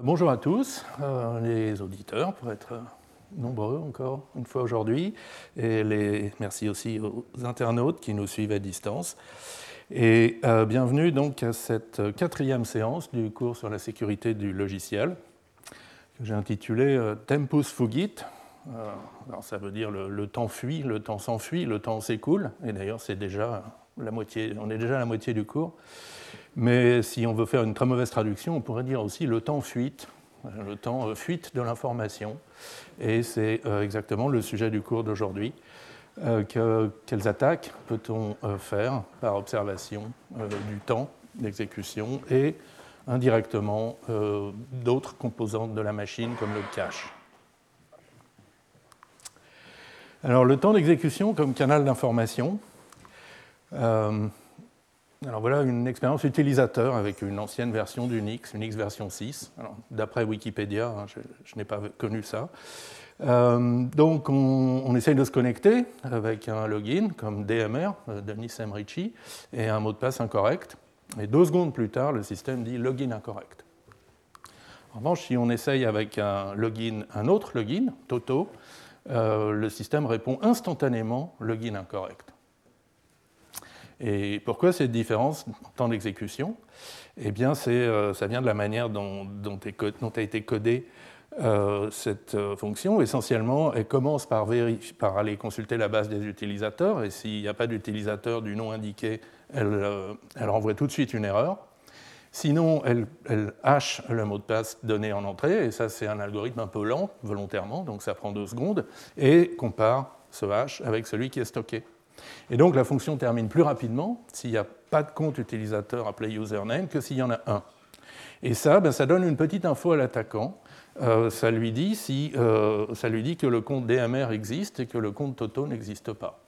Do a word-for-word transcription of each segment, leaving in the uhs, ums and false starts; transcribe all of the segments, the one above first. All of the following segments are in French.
bonjour à tous, euh, les auditeurs, pour être nombreux encore une fois aujourd'hui, et les, merci aussi aux internautes qui nous suivent à distance. Et euh, bienvenue donc à cette quatrième séance du cours sur la sécurité du logiciel, que j'ai intitulé euh, Tempus Fugit. Euh, alors ça veut dire le, le temps fuit, le temps s'enfuit, le temps s'écoule, et d'ailleurs c'est déjà la moitié, on est déjà à la moitié du cours. Mais si on veut faire une très mauvaise traduction, on pourrait dire aussi le temps fuite, le temps fuite de l'information. Et c'est exactement le sujet du cours d'aujourd'hui. Euh, que, quelles attaques peut-on faire par observation euh, du temps d'exécution et indirectement euh, d'autres composantes de la machine comme le cache. Alors le temps d'exécution comme canal d'information. Euh, Alors voilà une expérience utilisateur avec une ancienne version d'Unix, Unix version six. Alors, d'après Wikipédia, hein, je, je n'ai pas connu ça. Euh, donc on, on essaye de se connecter avec un login comme D M R, euh, Denis M. Ritchie, et un mot de passe incorrect. Et deux secondes plus tard, le système dit login incorrect. En revanche, si on essaye avec un, login, un autre login, Toto, euh, le système répond instantanément login incorrect. Et pourquoi cette différence en temps d'exécution ? Eh bien, c'est, euh, ça vient de la manière dont, dont, est, dont a été codée euh, cette euh, fonction. Essentiellement, elle commence par, vérifier, par aller consulter la base des utilisateurs, et s'il n'y a pas d'utilisateur du nom indiqué, elle, euh, elle renvoie tout de suite une erreur. Sinon, elle, elle hache le mot de passe donné en entrée, et ça, c'est un algorithme un peu lent, volontairement, donc ça prend deux secondes, et compare ce hash avec celui qui est stocké. Et donc la fonction termine plus rapidement s'il n'y a pas de compte utilisateur appelé username que s'il y en a un. Et ça, ben, ça donne une petite info à l'attaquant. Euh, ça, lui dit si, euh, ça lui dit que le compte D M R existe et que le compte Toto n'existe pas.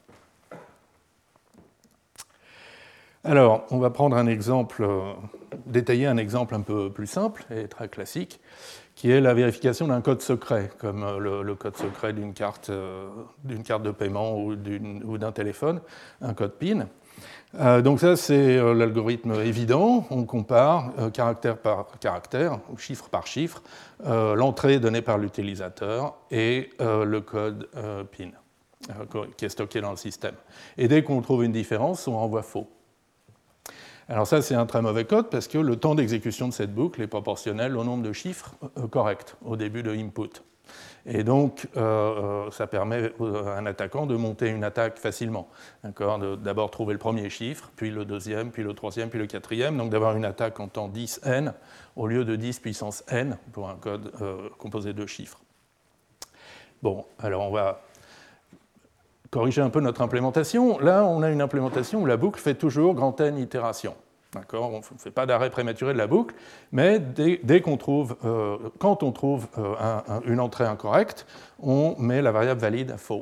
Alors, on va prendre un exemple, euh, détailler un exemple un peu plus simple et très classique, qui est la vérification d'un code secret, comme le, le code secret d'une carte, euh, d'une carte de paiement ou, d'une, ou d'un téléphone, un code PIN. Euh, donc ça, c'est euh, l'algorithme évident. On compare euh, caractère par caractère, ou chiffre par chiffre, euh, l'entrée donnée par l'utilisateur et euh, le code euh, PIN, euh, qui est stocké dans le système. Et dès qu'on trouve une différence, on renvoie faux. Alors ça, c'est un très mauvais code parce que le temps d'exécution de cette boucle est proportionnel au nombre de chiffres corrects au début de input. Et donc, euh, ça permet à un attaquant de monter une attaque facilement. D'accord ? De, d'abord trouver le premier chiffre, puis le deuxième, puis le troisième, puis le quatrième. Donc d'avoir une attaque en temps dix n au lieu de dix puissance n pour un code euh, composé de chiffres. Bon, alors on va corriger un peu notre implémentation. Là, on a une implémentation où la boucle fait toujours grand N itérations. D'accord ? On ne fait pas d'arrêt prématuré de la boucle, mais dès, dès qu'on trouve, euh, quand on trouve euh, un, un, une entrée incorrecte, on met la variable valide à faux.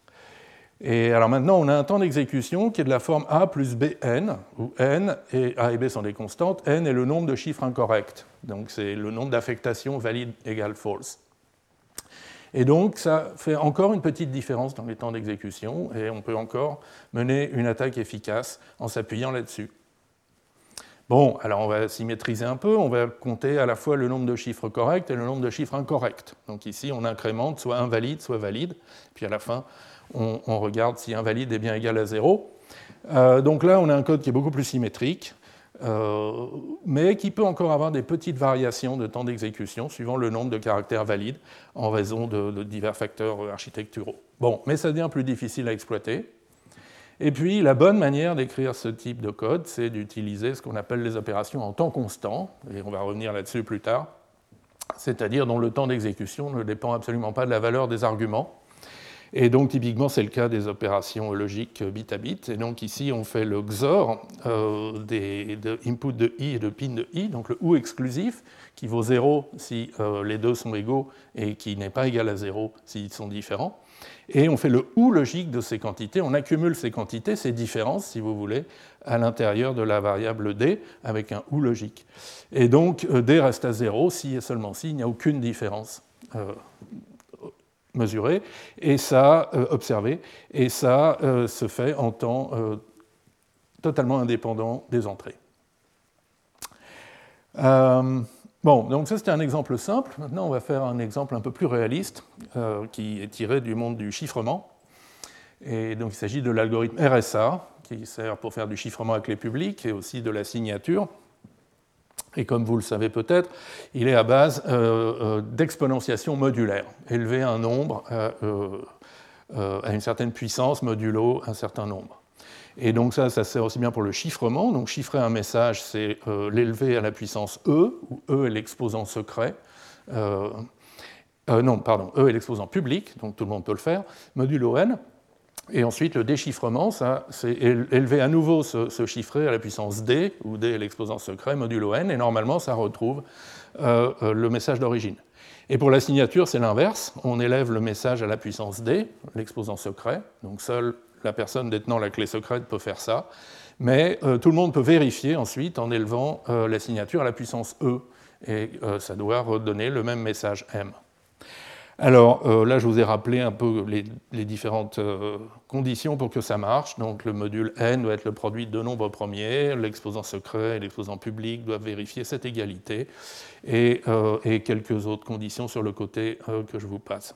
Et alors maintenant, on a un temps d'exécution qui est de la forme A plus Bn, où N et A et B sont des constantes. N est le nombre de chiffres incorrects. Donc c'est le nombre d'affectations valide égale false. Et donc, ça fait encore une petite différence dans les temps d'exécution, et on peut encore mener une attaque efficace en s'appuyant là-dessus. Bon, alors on va s'y maîtriser un peu, on va compter à la fois le nombre de chiffres corrects et le nombre de chiffres incorrects. Donc ici, on incrémente soit invalide, soit valide, puis à la fin, on, on regarde si invalide est bien égal à zéro. Euh, donc là, on a un code qui est beaucoup plus symétrique, Euh, mais qui peut encore avoir des petites variations de temps d'exécution suivant le nombre de caractères valides en raison de, de divers facteurs architecturaux. Bon, mais ça devient plus difficile à exploiter. Et puis, la bonne manière d'écrire ce type de code, c'est d'utiliser ce qu'on appelle les opérations en temps constant, et on va revenir là-dessus plus tard, c'est-à-dire dont le temps d'exécution ne dépend absolument pas de la valeur des arguments. Et donc, typiquement, c'est le cas des opérations logiques bit à bit. Et donc, ici, on fait le X O R euh, des de input de i et de pin de i, donc le ou exclusif, qui vaut zéro si euh, les deux sont égaux et qui n'est pas égal à zéro s'ils sont différents. Et on fait le ou logique de ces quantités. On accumule ces quantités, ces différences, si vous voulez, à l'intérieur de la variable d avec un ou logique. Et donc, d reste à zéro si et seulement si il n'y a aucune différence euh, mesuré, et ça, euh, observé, et ça euh, se fait en temps euh, totalement indépendant des entrées. Euh, Bon, donc ça c'était un exemple simple. Maintenant on va faire un exemple un peu plus réaliste euh, qui est tiré du monde du chiffrement. Et donc il s'agit de l'algorithme R S A qui sert pour faire du chiffrement à clé publique et aussi de la signature. Et comme vous le savez peut-être, il est à base euh, euh, d'exponentiation modulaire. Élever un nombre à, euh, euh, à une certaine puissance modulo un certain nombre. Et donc ça, ça sert aussi bien pour le chiffrement. Donc chiffrer un message, c'est euh, l'élever à la puissance E, où E est l'exposant secret. Euh, euh, non, pardon, E est l'exposant public, donc tout le monde peut le faire, modulo n. Et ensuite, le déchiffrement, ça, c'est élever à nouveau ce, ce chiffré à la puissance D, où D est l'exposant secret, modulo n, et normalement, ça retrouve euh, euh, le message d'origine. Et pour la signature, c'est l'inverse. On élève le message à la puissance D, l'exposant secret, donc seul la personne détenant la clé secrète peut faire ça, mais euh, tout le monde peut vérifier ensuite en élevant euh, la signature à la puissance E, et euh, ça doit redonner le même message M. Alors euh, là, je vous ai rappelé un peu les, les différentes euh, conditions pour que ça marche. Donc le module N doit être le produit de deux nombres premiers, l'exposant secret et l'exposant public doivent vérifier cette égalité, et, euh, et quelques autres conditions sur le côté euh, que je vous passe.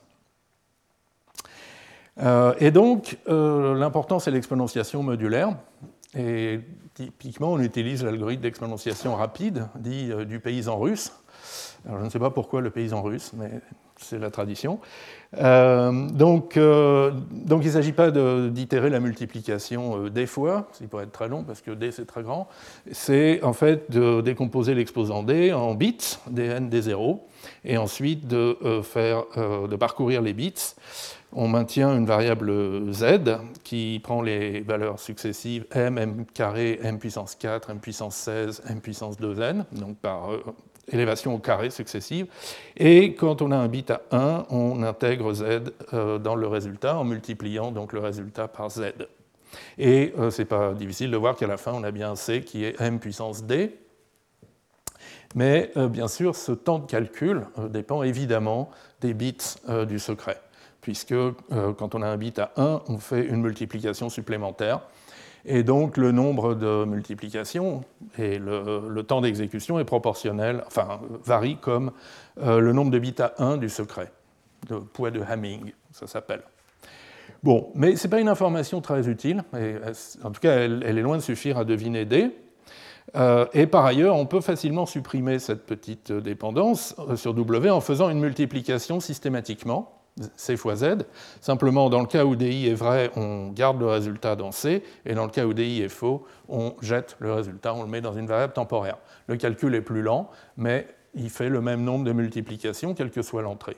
Euh, et donc, euh, l'important, c'est l'exponentiation modulaire. Et typiquement, on utilise l'algorithme d'exponentiation rapide, dit euh, du paysan russe. Alors, je ne sais pas pourquoi le paysan russe, mais c'est la tradition. Euh, donc, euh, donc, il ne s'agit pas d'itérer la multiplication euh, d fois, ce qui pourrait être très long parce que d c'est très grand. C'est en fait de décomposer l'exposant d en bits, dn, d zéro, et ensuite de, euh, faire, euh, de parcourir les bits. On maintient une variable z qui prend les valeurs successives m, m carré, m puissance quatre, m puissance seize, m puissance deux n, donc par euh, élévation au carré successive. Et quand on a un bit à un, on intègre z euh, dans le résultat en multipliant donc le résultat par z. Et euh, ce n'est pas difficile de voir qu'à la fin, on a bien un c qui est m puissance d. Mais euh, bien sûr, ce temps de calcul euh, dépend évidemment des bits euh, du secret, puisque euh, quand on a un bit à un, on fait une multiplication supplémentaire. Et donc le nombre de multiplications et le, le temps d'exécution est proportionnel, enfin varie comme euh, le nombre de bits à un du secret, le poids de Hamming, ça s'appelle. Bon, mais ce n'est pas une information très utile, et, en tout cas elle, elle est loin de suffire à deviner D. Euh, et par ailleurs, on peut facilement supprimer cette petite dépendance sur W en faisant une multiplication systématiquement, C fois Z. Simplement, dans le cas où D I est vrai, on garde le résultat dans C, et dans le cas où D I est faux, on jette le résultat, on le met dans une variable temporaire. Le calcul est plus lent, mais il fait le même nombre de multiplications, quelle que soit l'entrée.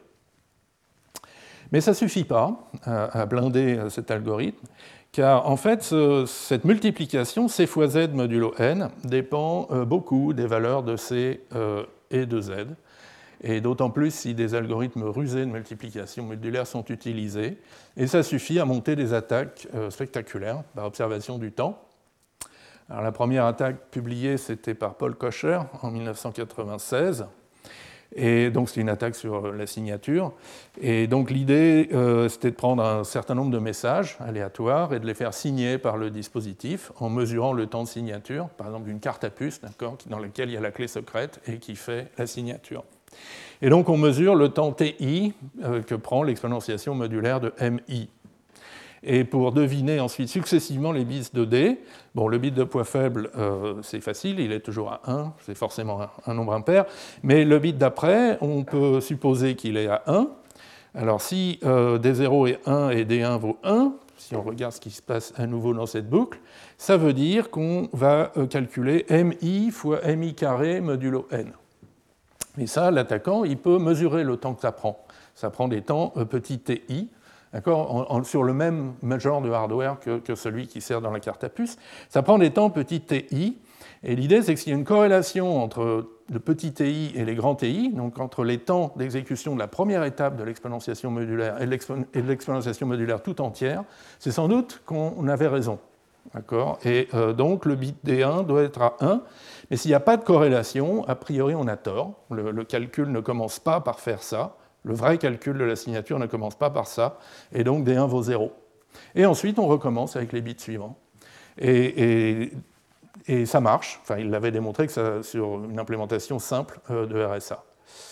Mais ça ne suffit pas à blinder cet algorithme, car en fait, ce, cette multiplication, C fois Z modulo N, dépend euh, beaucoup des valeurs de C euh, et de Z, et d'autant plus si des algorithmes rusés de multiplication modulaire sont utilisés, et ça suffit à monter des attaques euh, spectaculaires par observation du temps. Alors, la première attaque publiée, c'était par Paul Kocher en mille neuf cent quatre-vingt-seize, et donc c'est une attaque sur la signature. Et donc l'idée, euh, c'était de prendre un certain nombre de messages aléatoires et de les faire signer par le dispositif en mesurant le temps de signature, par exemple d'une carte à puce, dans laquelle il y a la clé secrète et qui fait la signature. Et donc on mesure le temps Ti euh, que prend l'exponentiation modulaire de M I. Et pour deviner ensuite successivement les bits de D, bon, le bit de poids faible, euh, c'est facile, il est toujours à un, c'est forcément un, un nombre impair, mais le bit d'après, on peut supposer qu'il est à un. Alors si euh, D zéro est un et D un vaut un, si on regarde ce qui se passe à nouveau dans cette boucle, ça veut dire qu'on va euh, calculer M I fois M I carré modulo N. Et ça, l'attaquant, il peut mesurer le temps que ça prend. Ça prend des temps euh, petit Ti, d'accord, en, en, sur le même genre de hardware que, que celui qui sert dans la carte à puce. Ça prend des temps petit Ti, et l'idée c'est que s'il y a une corrélation entre le petit Ti et les grands Ti, donc entre les temps d'exécution de la première étape de l'exponentiation modulaire et de l'exponentiation modulaire tout entière, c'est sans doute qu'on avait raison. D'accord, et euh, donc le bit D un doit être à un, mais s'il n'y a pas de corrélation, a priori on a tort, le, le calcul ne commence pas par faire ça. Le vrai calcul de la signature ne commence pas par ça, et donc D un vaut zéro. Et ensuite, on recommence avec les bits suivants. Et, et et ça marche. Enfin, il l'avait démontré que ça, sur une implémentation simple euh, de R S A.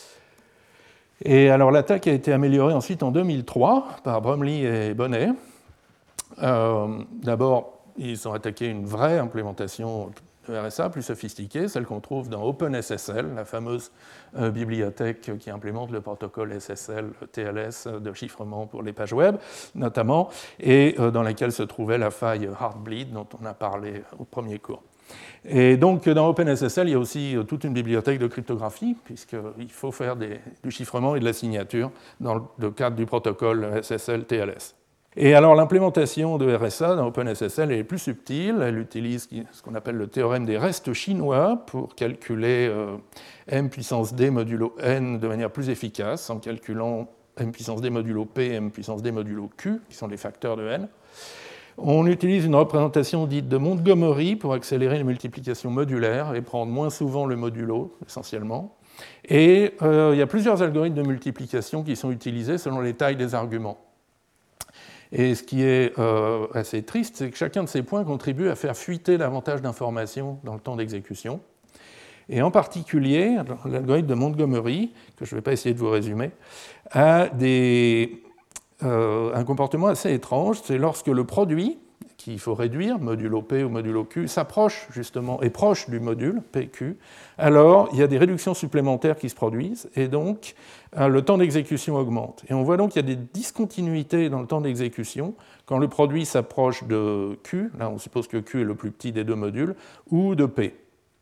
Et alors l'attaque a été améliorée ensuite en deux mille trois par Bromley et Bonnet. Euh, D'abord, ils ont attaqué une vraie implémentation de R S A plus sophistiquée, celle qu'on trouve dans OpenSSL, la fameuse euh, bibliothèque qui implémente le protocole S S L T L S de chiffrement pour les pages web, notamment, et euh, dans laquelle se trouvait la faille Heartbleed dont on a parlé au premier cours. Et donc, dans OpenSSL, il y a aussi toute une bibliothèque de cryptographie, puisqu'il faut faire des, du chiffrement et de la signature dans le cadre du protocole S S L T L S. Et alors, l'implémentation de R S A dans OpenSSL est plus subtile. Elle utilise ce qu'on appelle le théorème des restes chinois pour calculer euh, m puissance d modulo n de manière plus efficace, en calculant m puissance d modulo p et m puissance d modulo q, qui sont les facteurs de n. On utilise une représentation dite de Montgomery pour accélérer les multiplications modulaires et prendre moins souvent le modulo, essentiellement. Et euh, il y a plusieurs algorithmes de multiplication qui sont utilisés selon les tailles des arguments. Et ce qui est euh, assez triste, c'est que chacun de ces points contribue à faire fuiter davantage d'informations dans le temps d'exécution. Et en particulier, l'algorithme de Montgomery, que je ne vais pas essayer de vous résumer, a des... Euh, un comportement assez étrange, c'est lorsque le produit, qu'il faut réduire, modulo P ou modulo Q, s'approche justement, est proche du module P Q, alors il y a des réductions supplémentaires qui se produisent, et donc euh, le temps d'exécution augmente. Et on voit donc qu'il y a des discontinuités dans le temps d'exécution quand le produit s'approche de Q, là on suppose que Q est le plus petit des deux modules, ou de P.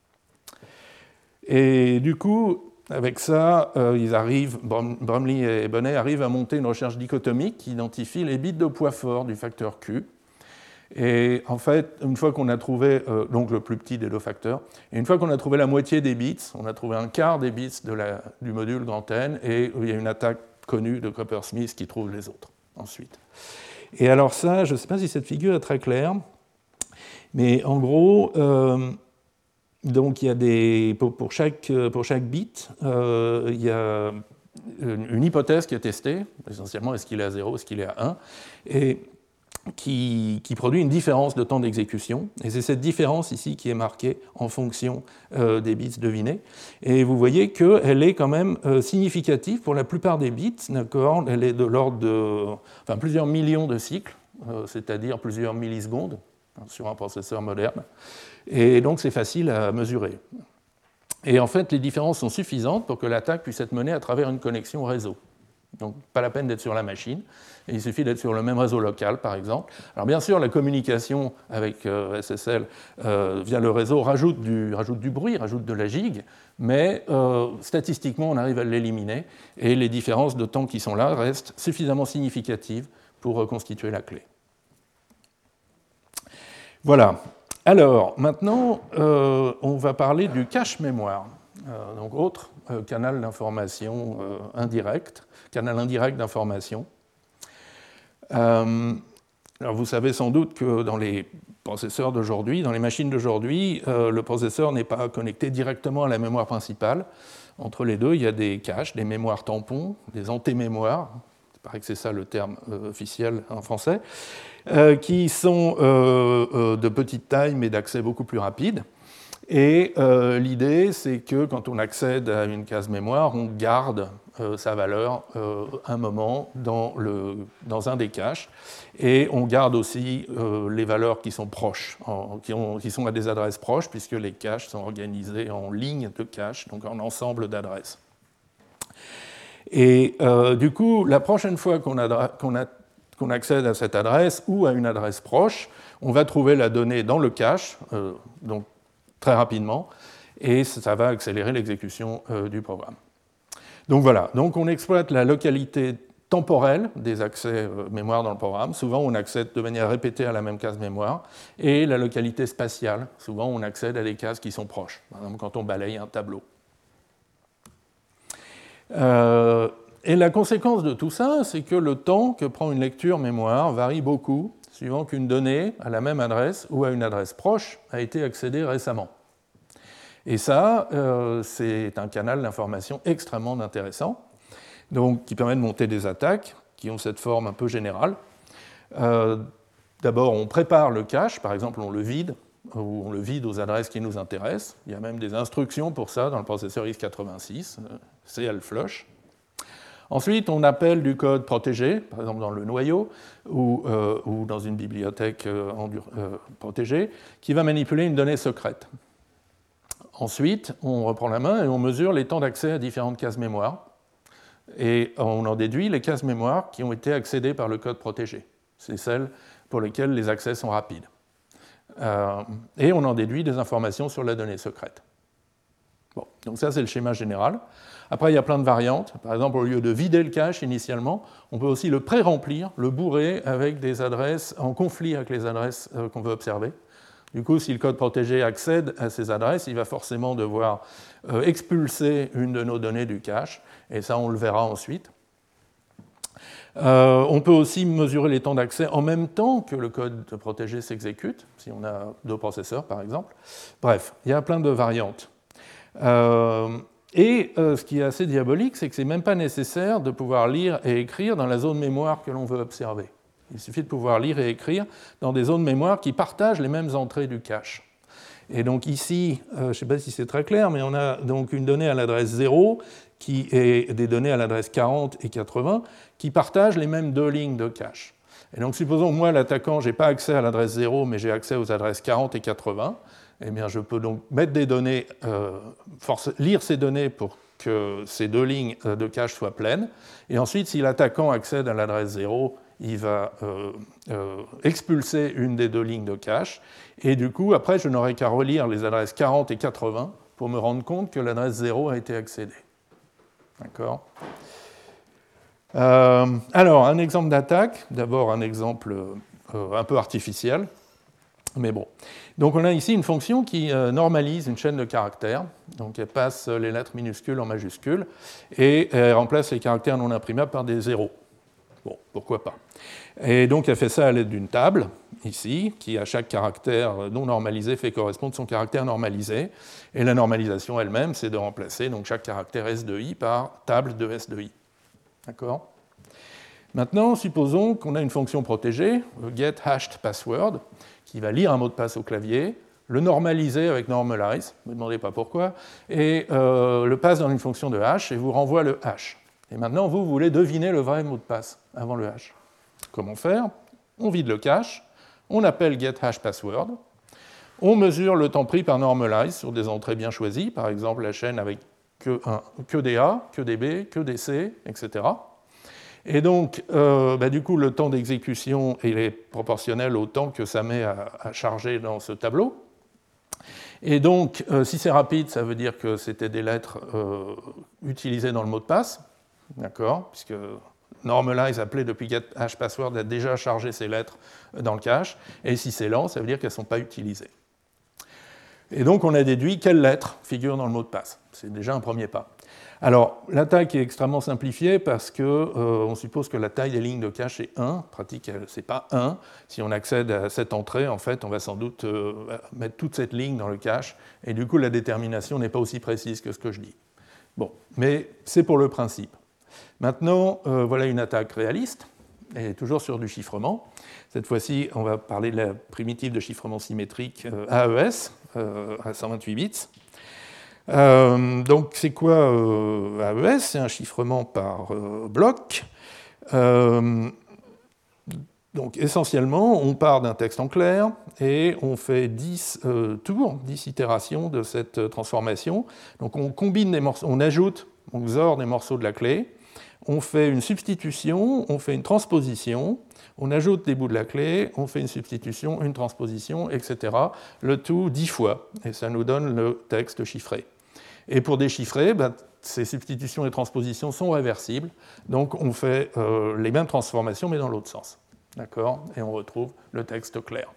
Et du coup, avec ça, euh, ils arrivent, Bromley et Bonnet arrivent à monter une recherche dichotomique qui identifie les bits de poids fort du facteur Q. Et en fait, une fois qu'on a trouvé, euh, donc le plus petit des deux facteurs, et une fois qu'on a trouvé la moitié des bits, on a trouvé un quart des bits de la, du module grand N, et il y a une attaque connue de Coppersmith qui trouve les autres ensuite. Et alors ça, je ne sais pas si cette figure est très claire, mais en gros... Euh, Donc, il y a des, pour, pour, chaque, pour chaque bit, euh, il y a une, une hypothèse qui est testée, essentiellement est-ce qu'il est à zéro, est-ce qu'il est à un, et qui, qui produit une différence de temps d'exécution. Et c'est cette différence ici qui est marquée en fonction euh, des bits devinés. Et vous voyez qu'elle est quand même euh, significative pour la plupart des bits, d'accord ? Elle est de l'ordre de enfin, plusieurs millions de cycles, euh, c'est-à-dire plusieurs millisecondes hein, sur un processeur moderne. Et donc, c'est facile à mesurer. Et en fait, les différences sont suffisantes pour que l'attaque puisse être menée à travers une connexion réseau. Donc, pas la peine d'être sur la machine. Et il suffit d'être sur le même réseau local, par exemple. Alors, bien sûr, la communication avec euh, S S L euh, via le réseau rajoute du, rajoute du bruit, rajoute de la gigue, mais euh, statistiquement, on arrive à l'éliminer. Et les différences de temps qui sont là restent suffisamment significatives pour reconstituer la clé. Voilà. Alors, maintenant, euh, on va parler du cache mémoire, euh, donc autre euh, canal d'information euh, indirect, canal indirect d'information. Euh, alors, vous savez sans doute que dans les processeurs d'aujourd'hui, dans les machines d'aujourd'hui, euh, le processeur n'est pas connecté directement à la mémoire principale. Entre les deux, il y a des caches, des mémoires tampons, des antémémoires. Il paraît que c'est ça le terme euh, officiel en français. Euh, qui sont euh, euh, de petite taille mais d'accès beaucoup plus rapide. Et euh, l'idée, c'est que quand on accède à une case mémoire, on garde euh, sa valeur euh, un moment dans, le, dans un des caches. Et on garde aussi euh, les valeurs qui sont proches, en, qui, ont, qui sont à des adresses proches, puisque les caches sont organisées en lignes de caches, donc en ensemble d'adresses. Et euh, du coup, la prochaine fois qu'on a, qu'on a qu'on accède à cette adresse ou à une adresse proche, on va trouver la donnée dans le cache, euh, donc très rapidement, et ça va accélérer l'exécution euh, du programme. Donc voilà, donc on exploite la localité temporelle des accès euh, mémoire dans le programme. Souvent, on accède de manière répétée à la même case mémoire, et la localité spatiale. Souvent, on accède à des cases qui sont proches, par exemple quand on balaye un tableau. Euh, Et la conséquence de tout ça, c'est que le temps que prend une lecture mémoire varie beaucoup, suivant qu'une donnée à la même adresse ou à une adresse proche a été accédée récemment. Et ça, euh, c'est un canal d'information extrêmement intéressant, donc, qui permet de monter des attaques qui ont cette forme un peu générale. Euh, D'abord, on prépare le cache, par exemple, on le vide où on le vide aux adresses qui nous intéressent. Il y a même des instructions pour ça dans le processeur x quatre-vingt-six, C L flush. Ensuite, on appelle du code protégé, par exemple dans le noyau ou, euh, ou dans une bibliothèque euh, euh, protégée, qui va manipuler une donnée secrète. Ensuite, on reprend la main et on mesure les temps d'accès à différentes cases mémoire. Et on en déduit les cases mémoire qui ont été accédées par le code protégé. C'est celles pour lesquelles les accès sont rapides. Euh, et on en déduit des informations sur la donnée secrète. Bon, donc ça, c'est le schéma général. Après, il y a plein de variantes. Par exemple, au lieu de vider le cache initialement, on peut aussi le pré-remplir, le bourrer avec des adresses en conflit avec les adresses euh, qu'on veut observer. Du coup, si le code protégé accède à ces adresses, il va forcément devoir euh, expulser une de nos données du cache, et ça, on le verra ensuite. Euh, on peut aussi mesurer les temps d'accès en même temps que le code protégé s'exécute, si on a deux processeurs, par exemple. Bref, il y a plein de variantes. Euh, et euh, ce qui est assez diabolique, c'est que ce n'est même pas nécessaire de pouvoir lire et écrire dans la zone mémoire que l'on veut observer. Il suffit de pouvoir lire et écrire dans des zones mémoire qui partagent les mêmes entrées du cache. Et donc ici, euh, je ne sais pas si c'est très clair, mais on a donc une donnée à l'adresse zéro qui est des données à l'adresse quarante et quatre-vingts qui partagent les mêmes deux lignes de cache. Et donc supposons que moi, l'attaquant, je n'ai pas accès à l'adresse zéro, mais j'ai accès aux adresses quarante et quatre-vingts. Eh bien, je peux donc mettre des données, euh, force, lire ces données pour que ces deux lignes de cache soient pleines. Et ensuite, si l'attaquant accède à l'adresse zéro, il va euh, euh, expulser une des deux lignes de cache. Et du coup, après, je n'aurai qu'à relire les adresses quarante et quatre-vingts pour me rendre compte que l'adresse zéro a été accédée. D'accord ? euh, Alors, un exemple d'attaque. D'abord, un exemple euh, un peu artificiel. Mais bon. Donc on a ici une fonction qui euh, normalise une chaîne de caractères. Donc elle passe les lettres minuscules en majuscules et elle remplace les caractères non imprimables par des zéros. Bon, pourquoi pas. Et donc elle fait ça à l'aide d'une table, ici, qui à chaque caractère non normalisé fait correspondre son caractère normalisé. Et la normalisation elle-même, c'est de remplacer donc, chaque caractère S de I par table de S de I. D'accord ? Maintenant, supposons qu'on a une fonction protégée, getHashedPassword, qui va lire un mot de passe au clavier, le normaliser avec normalize, ne me demandez pas pourquoi, et euh, le passe dans une fonction de hash et vous renvoie le hash. Et maintenant, vous, vous voulez deviner le vrai mot de passe avant le hash. Comment faire ? On vide le cache, on appelle getHashedPassword, on mesure le temps pris par normalize sur des entrées bien choisies, par exemple la chaîne avec que, un, que des A, que des B, que des C, et cetera. Et donc, euh, bah, du coup, le temps d'exécution il est proportionnel au temps que ça met à, à charger dans ce tableau. Et donc, euh, si c'est rapide, ça veut dire que c'était des lettres euh, utilisées dans le mot de passe, d'accord, puisque normalize appelé depuis getHashedPassword a déjà chargé ces lettres dans le cache. Et si c'est lent, ça veut dire qu'elles ne sont pas utilisées. Et donc, on a déduit quelles lettres figurent dans le mot de passe. C'est déjà un premier pas. Alors, l'attaque est extrêmement simplifiée parce qu'on euh, suppose que la taille des lignes de cache est un. En pratique, ce n'est pas un. Si on accède à cette entrée, en fait, on va sans doute euh, mettre toute cette ligne dans le cache. Et du coup, la détermination n'est pas aussi précise que ce que je dis. Bon, mais c'est pour le principe. Maintenant, euh, voilà une attaque réaliste, et toujours sur du chiffrement. Cette fois-ci, on va parler de la primitive de chiffrement symétrique euh, A E S, euh, à cent vingt-huit bits. Euh, donc, c'est quoi euh, A E S ? C'est un chiffrement par euh, bloc. Euh, donc, essentiellement, on part d'un texte en clair et on fait dix euh, tours, dix itérations de cette transformation. Donc, on combine des morceaux, on ajoute, on XOR des morceaux de la clé, on fait une substitution, on fait une transposition, on ajoute des bouts de la clé, on fait une substitution, une transposition, et cetera. Le tout dix fois, et ça nous donne le texte chiffré. Et pour déchiffrer, ben, ces substitutions et transpositions sont réversibles, donc on fait euh, les mêmes transformations, mais dans l'autre sens. D'accord ? Et on retrouve le texte clair.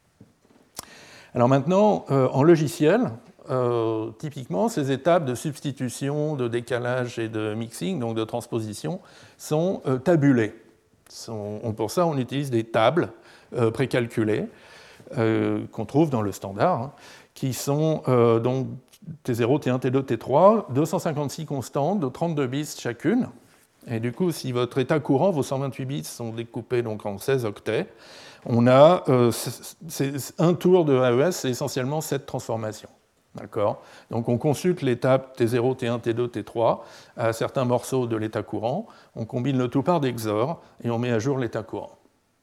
Alors maintenant, euh, en logiciel, euh, typiquement, ces étapes de substitution, de décalage et de mixing, donc de transposition, sont euh, tabulées. Sont, pour ça, on utilise des tables euh, précalculées euh, qu'on trouve dans le standard, hein, qui sont euh, donc T zéro, T un, T deux, T trois, deux cent cinquante-six constantes de trente-deux bits chacune. Et du coup, si votre état courant, vos cent vingt-huit bits sont découpés donc en seize octets, on a euh, c'est, un tour de A E S, c'est essentiellement cette transformation. D'accord ? Donc on consulte l'étape T zéro, T un, T deux, T trois à certains morceaux de l'état courant, on combine le tout par des X O R et on met à jour l'état courant.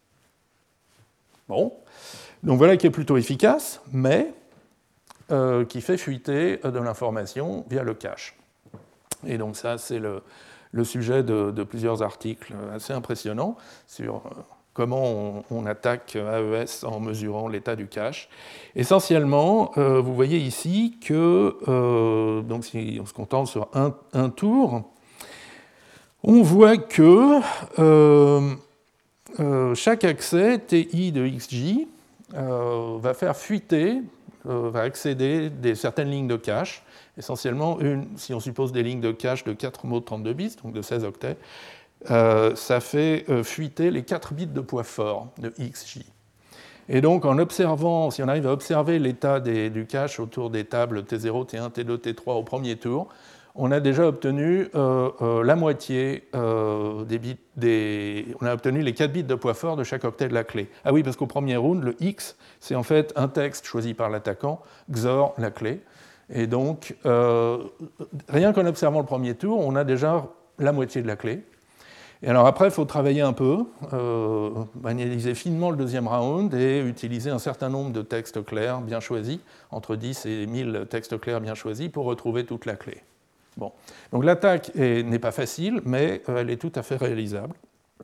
Bon, donc voilà qui est plutôt efficace, mais euh, qui fait fuiter de l'information via le cache. Et donc ça, c'est le, le sujet de, de plusieurs articles assez impressionnants sur euh, comment on, on attaque A E S en mesurant l'état du cache. Essentiellement, euh, vous voyez ici que, euh, donc si on se contente sur un, un tour, on voit que euh, euh, chaque accès T I de X J euh, va faire fuiter, euh, va accéder des certaines lignes de cache, essentiellement, une, si on suppose des lignes de cache de quatre mots de trente-deux bits, donc de seize octets, euh, ça fait euh, fuiter les quatre bits de poids fort de X J. Et donc, en observant, si on arrive à observer l'état des, du cache autour des tables T zéro, T un, T deux, T trois au premier tour, on a déjà obtenu euh, euh, la moitié euh, des bits, des... on a obtenu les quatre bits de poids fort de chaque octet de la clé. Ah oui, parce qu'au premier round, le X, c'est en fait un texte choisi par l'attaquant, X O R, la clé. Et donc, euh, rien qu'en observant le premier tour, on a déjà la moitié de la clé. Et alors après, il faut travailler un peu, euh, analyser finement le deuxième round et utiliser un certain nombre de textes clairs bien choisis, entre dix et mille textes clairs bien choisis, pour retrouver toute la clé. Bon. Donc l'attaque n'est pas facile, mais elle est tout à fait réalisable.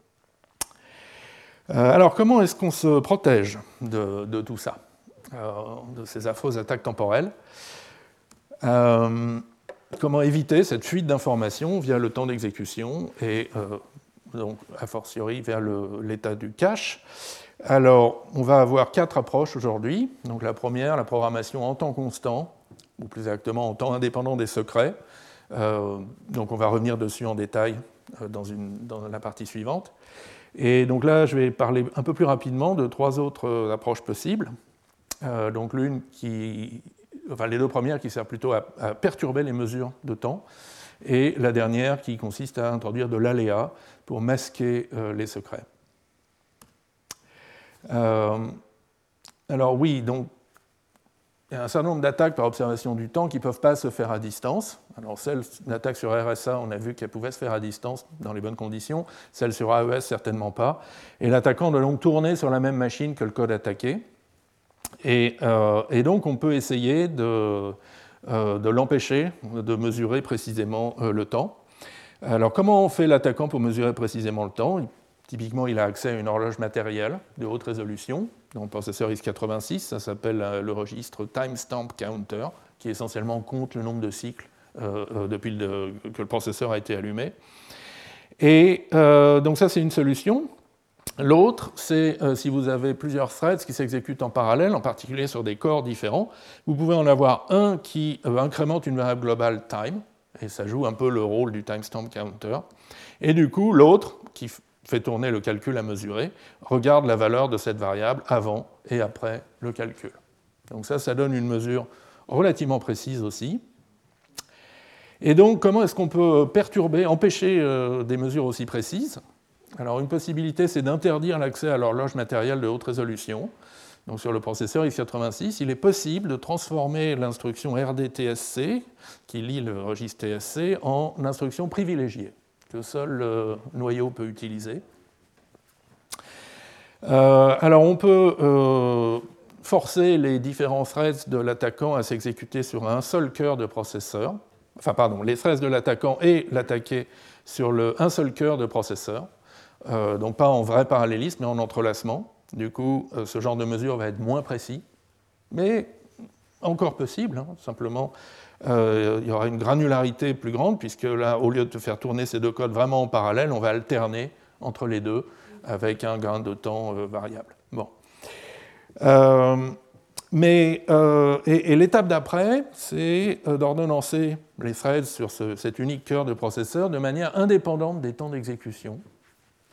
Euh, alors comment est-ce qu'on se protège de, de tout ça, euh, de ces affreuses attaques temporelles ? Euh, comment éviter cette fuite d'informations via le temps d'exécution et euh, donc a fortiori vers le, l'état du cache. Alors, on va avoir quatre approches aujourd'hui. Donc la première, la programmation en temps constant, ou plus exactement en temps indépendant des secrets. Euh, donc on va revenir dessus en détail euh, dans, une, dans la partie suivante. Et donc là, je vais parler un peu plus rapidement de trois autres approches possibles. Euh, donc l'une qui... Enfin, les deux premières qui servent plutôt à, à perturber les mesures de temps, et la dernière qui consiste à introduire de l'aléa pour masquer euh, les secrets. Euh, alors oui, donc il y a un certain nombre d'attaques par observation du temps qui ne peuvent pas se faire à distance. Alors celle d'attaque sur R S A, on a vu qu'elle pouvait se faire à distance dans les bonnes conditions, celle sur A E S, certainement pas. Et l'attaquant doit donc tourner sur la même machine que le code attaqué. Et, euh, et donc, on peut essayer de, euh, de l'empêcher de mesurer précisément euh, le temps. Alors, comment on fait l'attaquant pour mesurer précisément le temps ? Typiquement, il a accès à une horloge matérielle de haute résolution, dans le processeur X quatre-vingt-six, ça s'appelle euh, le registre Timestamp Counter, qui essentiellement compte le nombre de cycles euh, euh, depuis le, que le processeur a été allumé. Et euh, donc, ça, c'est une solution. L'autre, c'est euh, si vous avez plusieurs threads qui s'exécutent en parallèle, en particulier sur des corps différents, vous pouvez en avoir un qui euh, incrémente une variable globale time, et ça joue un peu le rôle du timestamp counter, et du coup, l'autre, qui fait tourner le calcul à mesurer, regarde la valeur de cette variable avant et après le calcul. Donc ça, ça donne une mesure relativement précise aussi. Et donc, comment est-ce qu'on peut perturber, empêcher euh, des mesures aussi précises ? Alors, une possibilité, c'est d'interdire l'accès à l'horloge matérielle de haute résolution. Donc, sur le processeur X quatre-vingt-six, il est possible de transformer l'instruction R D T S C, qui lit le registre T S C, en instruction privilégiée, que seul le noyau peut utiliser. Euh, alors, on peut euh, forcer les différents threads de l'attaquant à s'exécuter sur un seul cœur de processeur. Enfin, pardon, les threads de l'attaquant et l'attaqué sur le, un seul cœur de processeur. Euh, donc pas en vrai parallélisme, mais en entrelacement. Du coup, euh, ce genre de mesure va être moins précis, mais encore possible. Hein, simplement, euh, il y aura une granularité plus grande, puisque là, au lieu de faire tourner ces deux codes vraiment en parallèle, on va alterner entre les deux avec un gain de temps euh, variable. Bon. Euh, mais, euh, et, et l'étape d'après, c'est euh, d'ordonnancer les threads sur ce, cet unique cœur de processeur de manière indépendante des temps d'exécution.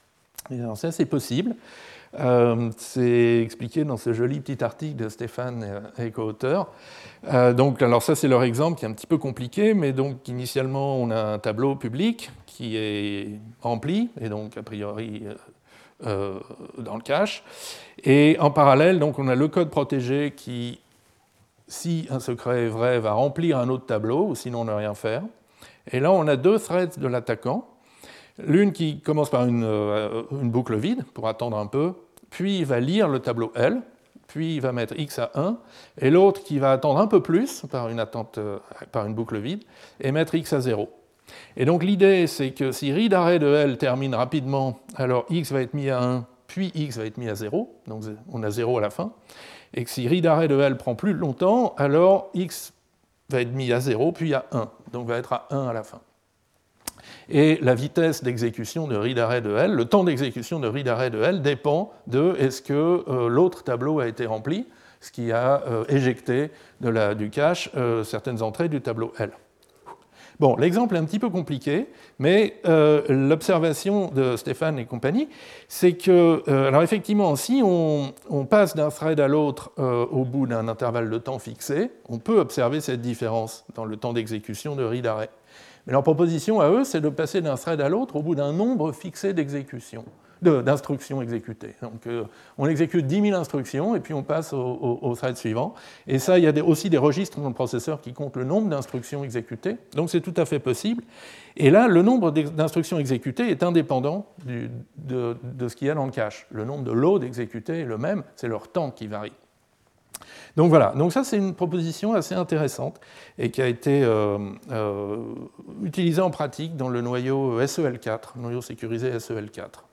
Et alors ça, c'est possible. Euh, c'est expliqué dans ce joli petit article de Stéphane et, et co-auteur. Euh, donc, alors ça, c'est leur exemple qui est un petit peu compliqué, mais donc initialement, on a un tableau public qui est rempli, et donc a priori euh, dans le cache. Et en parallèle, donc, on a le code protégé qui, si un secret est vrai, va remplir un autre tableau, ou sinon ne rien faire. Et là, on a deux threads de l'attaquant. L'une qui commence par une, euh, une boucle vide, pour attendre un peu, puis il va lire le tableau L, puis il va mettre x à un, et l'autre qui va attendre un peu plus, par une, attente, euh, par une boucle vide, et mettre x à zéro. Et donc l'idée, c'est que si read array de L termine rapidement, alors x va être mis à un, puis x va être mis à zéro, donc on a zéro à la fin, et que si read array de L prend plus longtemps, alors x va être mis à zéro, puis à un, donc va être à un à la fin. Et la vitesse d'exécution de read array de L, le temps d'exécution de read array de L dépend de est-ce que euh, l'autre tableau a été rempli, ce qui a euh, éjecté de la, du cache euh, certaines entrées du tableau L. Bon, l'exemple est un petit peu compliqué, mais euh, l'observation de Stéphane et compagnie, c'est que, euh, alors effectivement, si on, on passe d'un thread à l'autre euh, au bout d'un intervalle de temps fixé, on peut observer cette différence dans le temps d'exécution de read array. Mais leur proposition à eux, c'est de passer d'un thread à l'autre au bout d'un nombre fixé d'exécutions, d'instructions exécutées. Donc euh, on exécute dix mille instructions et puis on passe au, au, au thread suivant. Et ça, il y a des, aussi des registres dans le processeur qui comptent le nombre d'instructions exécutées. Donc c'est tout à fait possible. Et là, le nombre d'instructions exécutées est indépendant du, de, de ce qu'il y a dans le cache. Le nombre de loads exécutés est le même, c'est leur temps qui varie. Donc voilà, donc ça c'est une proposition assez intéressante et qui a été euh, euh, utilisée en pratique dans le noyau S E L quatre, noyau sécurisé S E L quatre.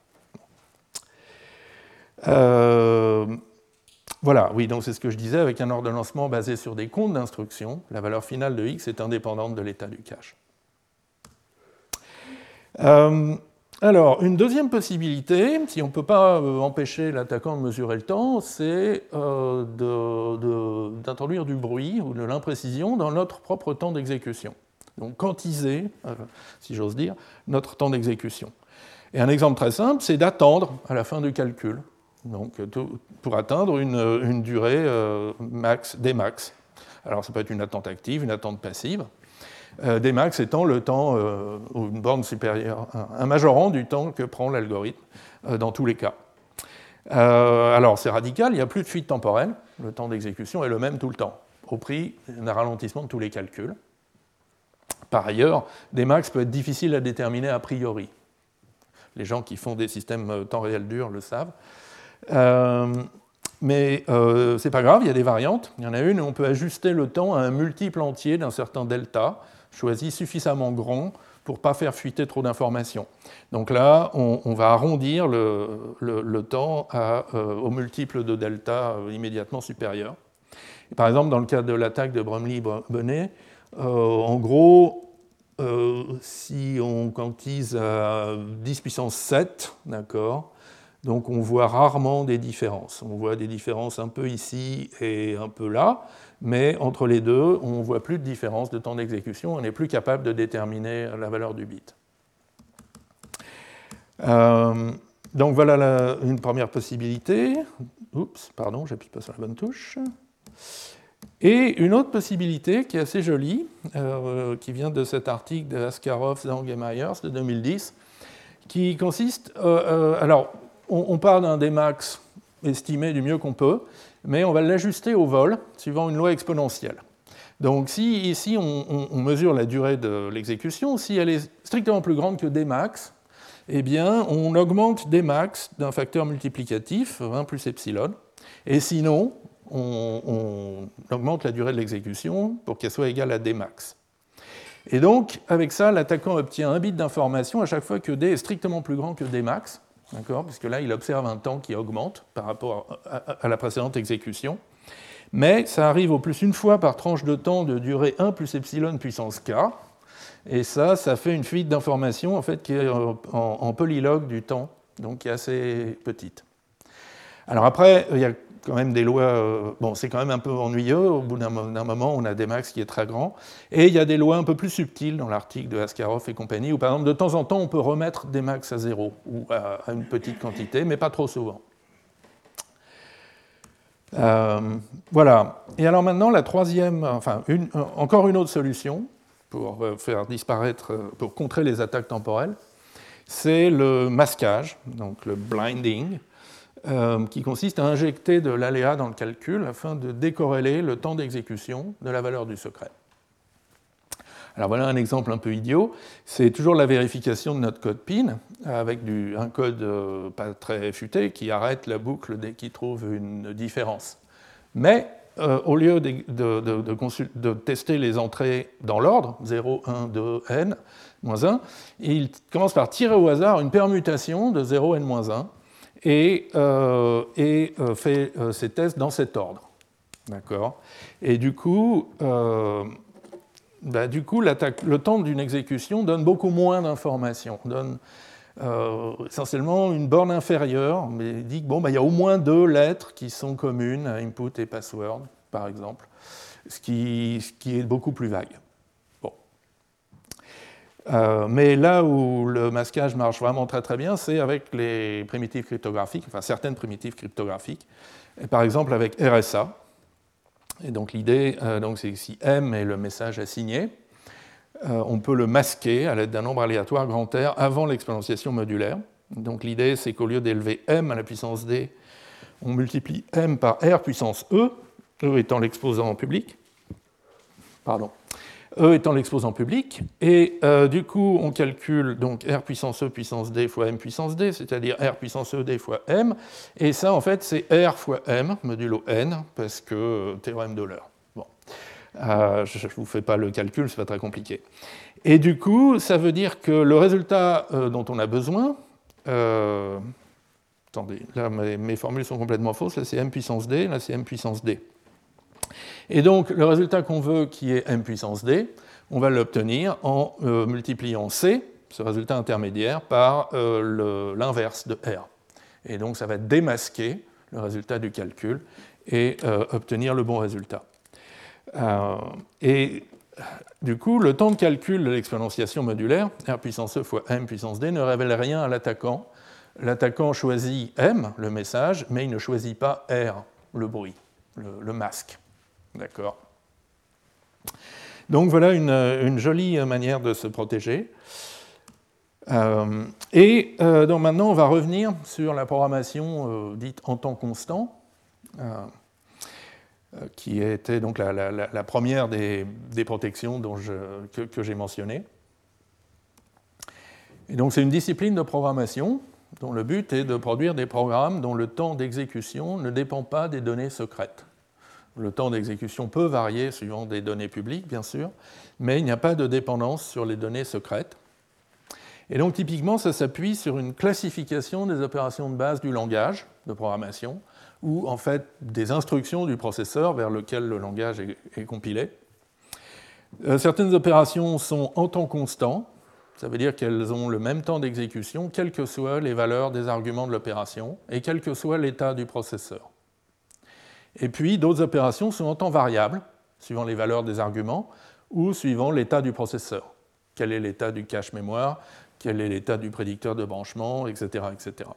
Euh, voilà, oui, donc c'est ce que je disais, avec un ordonnancement basé sur des comptes d'instructions, la valeur finale de x est indépendante de l'état du cache. Euh, Alors, une deuxième possibilité, si on ne peut pas empêcher l'attaquant de mesurer le temps, c'est euh, d'introduire du bruit ou de l'imprécision dans notre propre temps d'exécution. Donc, quantiser, euh, si j'ose dire, notre temps d'exécution. Et un exemple très simple, c'est d'attendre à la fin du calcul, donc, tout, pour atteindre une, une durée euh, max, des max. Alors, ça peut être une attente active, une attente passive. Euh, Dmax étant le temps, euh, ou une borne supérieure, un, un majorant du temps que prend l'algorithme euh, dans tous les cas. Euh, alors c'est radical, il n'y a plus de fuite temporelle, le temps d'exécution est le même tout le temps, au prix d'un ralentissement de tous les calculs. Par ailleurs, Dmax peut être difficile à déterminer a priori. Les gens qui font des systèmes temps réel dur le savent. Euh, Mais euh, ce n'est pas grave, il y a des variantes. Il y en a une où on peut ajuster le temps à un multiple entier d'un certain delta, choisi suffisamment grand pour ne pas faire fuiter trop d'informations. Donc là, on, on va arrondir le, le, le temps à, euh, au multiple de delta euh, immédiatement supérieur. Et par exemple, dans le cas de l'attaque de Bromley-Bonnet, euh, en gros, euh, si on quantise à dix puissance sept, d'accord, donc on voit rarement des différences. On voit des différences un peu ici et un peu là, mais entre les deux, on ne voit plus de différence de temps d'exécution, on n'est plus capable de déterminer la valeur du bit. Euh, donc voilà la, une première possibilité. Oups, pardon, j'appuie pas sur la bonne touche. Et une autre possibilité qui est assez jolie, euh, qui vient de cet article de Askarov, Zhang et Myers de deux mille dix, qui consiste... Euh, euh, alors, on part d'un Dmax estimé du mieux qu'on peut, mais on va l'ajuster au vol, suivant une loi exponentielle. Donc si ici on, on, on mesure la durée de l'exécution, si elle est strictement plus grande que Dmax, eh bien on augmente Dmax d'un facteur multiplicatif, un plus epsilon, et sinon on, on augmente la durée de l'exécution pour qu'elle soit égale à Dmax. Et donc avec ça, l'attaquant obtient un bit d'information à chaque fois que D est strictement plus grand que Dmax, d'accord, puisque là, il observe un temps qui augmente par rapport à, à, à la précédente exécution. Mais ça arrive au plus une fois par tranche de temps de durée un plus epsilon puissance k. Et ça, ça fait une fuite d'informations en fait, qui est en, en polylog du temps, donc qui est assez petite. Alors après, il y a quand même des lois... Euh, bon, c'est quand même un peu ennuyeux. Au bout d'un moment, on a des max qui est très grand. Et il y a des lois un peu plus subtiles dans l'article de Askarov et compagnie, où par exemple, de temps en temps, on peut remettre des max à zéro, ou à, à une petite quantité, mais pas trop souvent. Euh, voilà. Et alors maintenant, la troisième... Enfin, une, encore une autre solution pour faire disparaître... pour contrer les attaques temporelles, c'est le masquage, donc le blinding, euh, qui consiste à injecter de l'aléa dans le calcul afin de décorréler le temps d'exécution de la valeur du secret. Alors voilà un exemple un peu idiot, c'est toujours la vérification de notre code P I N, avec du, un code euh, pas très futé qui arrête la boucle dès qu'il trouve une différence. Mais euh, au lieu de, de, de, de, consul- de tester les entrées dans l'ordre, zéro, un, deux, n, moins un, il commence par tirer au hasard une permutation de zéro, n, moins un, et, euh, et euh, fait euh, ses tests dans cet ordre. D'accord ? Et du coup, euh, bah, du coup le temps d'une exécution donne beaucoup moins d'informations, donne euh, essentiellement une borne inférieure, mais il dit qu'il bon, bah, y a au moins deux lettres qui sont communes à input et password, par exemple, ce qui, ce qui est beaucoup plus vague. Bon. Euh, mais là où le masquage marche vraiment très très bien, c'est avec les primitives cryptographiques, enfin certaines primitives cryptographiques, et par exemple avec R S A. Et donc l'idée, euh, donc, c'est que si M est le message assigné, euh, on peut le masquer à l'aide d'un nombre aléatoire grand R avant l'exponentiation modulaire. Donc l'idée, c'est qu'au lieu d'élever M à la puissance D, on multiplie M par R puissance E, E étant l'exposant public. Pardon. E étant l'exposant public, et euh, du coup on calcule donc R puissance E puissance D fois M puissance D, c'est-à-dire R puissance E D fois M, et ça en fait c'est R fois M, modulo N, parce que euh, théorème d'Euler. Bon. Euh, je ne vous fais pas le calcul, c'est pas très compliqué. Et du coup, ça veut dire que le résultat euh, dont on a besoin, euh, attendez, là mes, mes formules sont complètement fausses, là c'est M puissance D, là c'est M puissance D. Et donc, le résultat qu'on veut, qui est M puissance D, on va l'obtenir en euh, multipliant C, ce résultat intermédiaire, par euh, l'inverse de R. Et donc, ça va démasquer le résultat du calcul et euh, obtenir le bon résultat. Euh, et du coup, le temps de calcul de l'exponentiation modulaire, R puissance E fois M puissance D, ne révèle rien à l'attaquant. L'attaquant choisit M, le message, mais il ne choisit pas R, le bruit, le, le masque. D'accord. Donc voilà une, une jolie manière de se protéger. Euh, et euh, donc maintenant, on va revenir sur la programmation euh, dite en temps constant, euh, qui était donc la, la, la première des, des protections dont je, que, que j'ai mentionnées. Et donc c'est une discipline de programmation dont le but est de produire des programmes dont le temps d'exécution ne dépend pas des données secrètes. Le temps d'exécution peut varier suivant des données publiques, bien sûr, mais il n'y a pas de dépendance sur les données secrètes. Et donc, typiquement, ça s'appuie sur une classification des opérations de base du langage de programmation, ou en fait des instructions du processeur vers lequel le langage est, est compilé. Euh, certaines opérations sont en temps constant, ça veut dire qu'elles ont le même temps d'exécution, quelles que soient les valeurs des arguments de l'opération, et quel que soit l'état du processeur. Et puis, d'autres opérations sont en temps variable, suivant les valeurs des arguments, ou suivant l'état du processeur. Quel est l'état du cache mémoire, quel est l'état du prédicteur de branchement, et cetera, et cetera.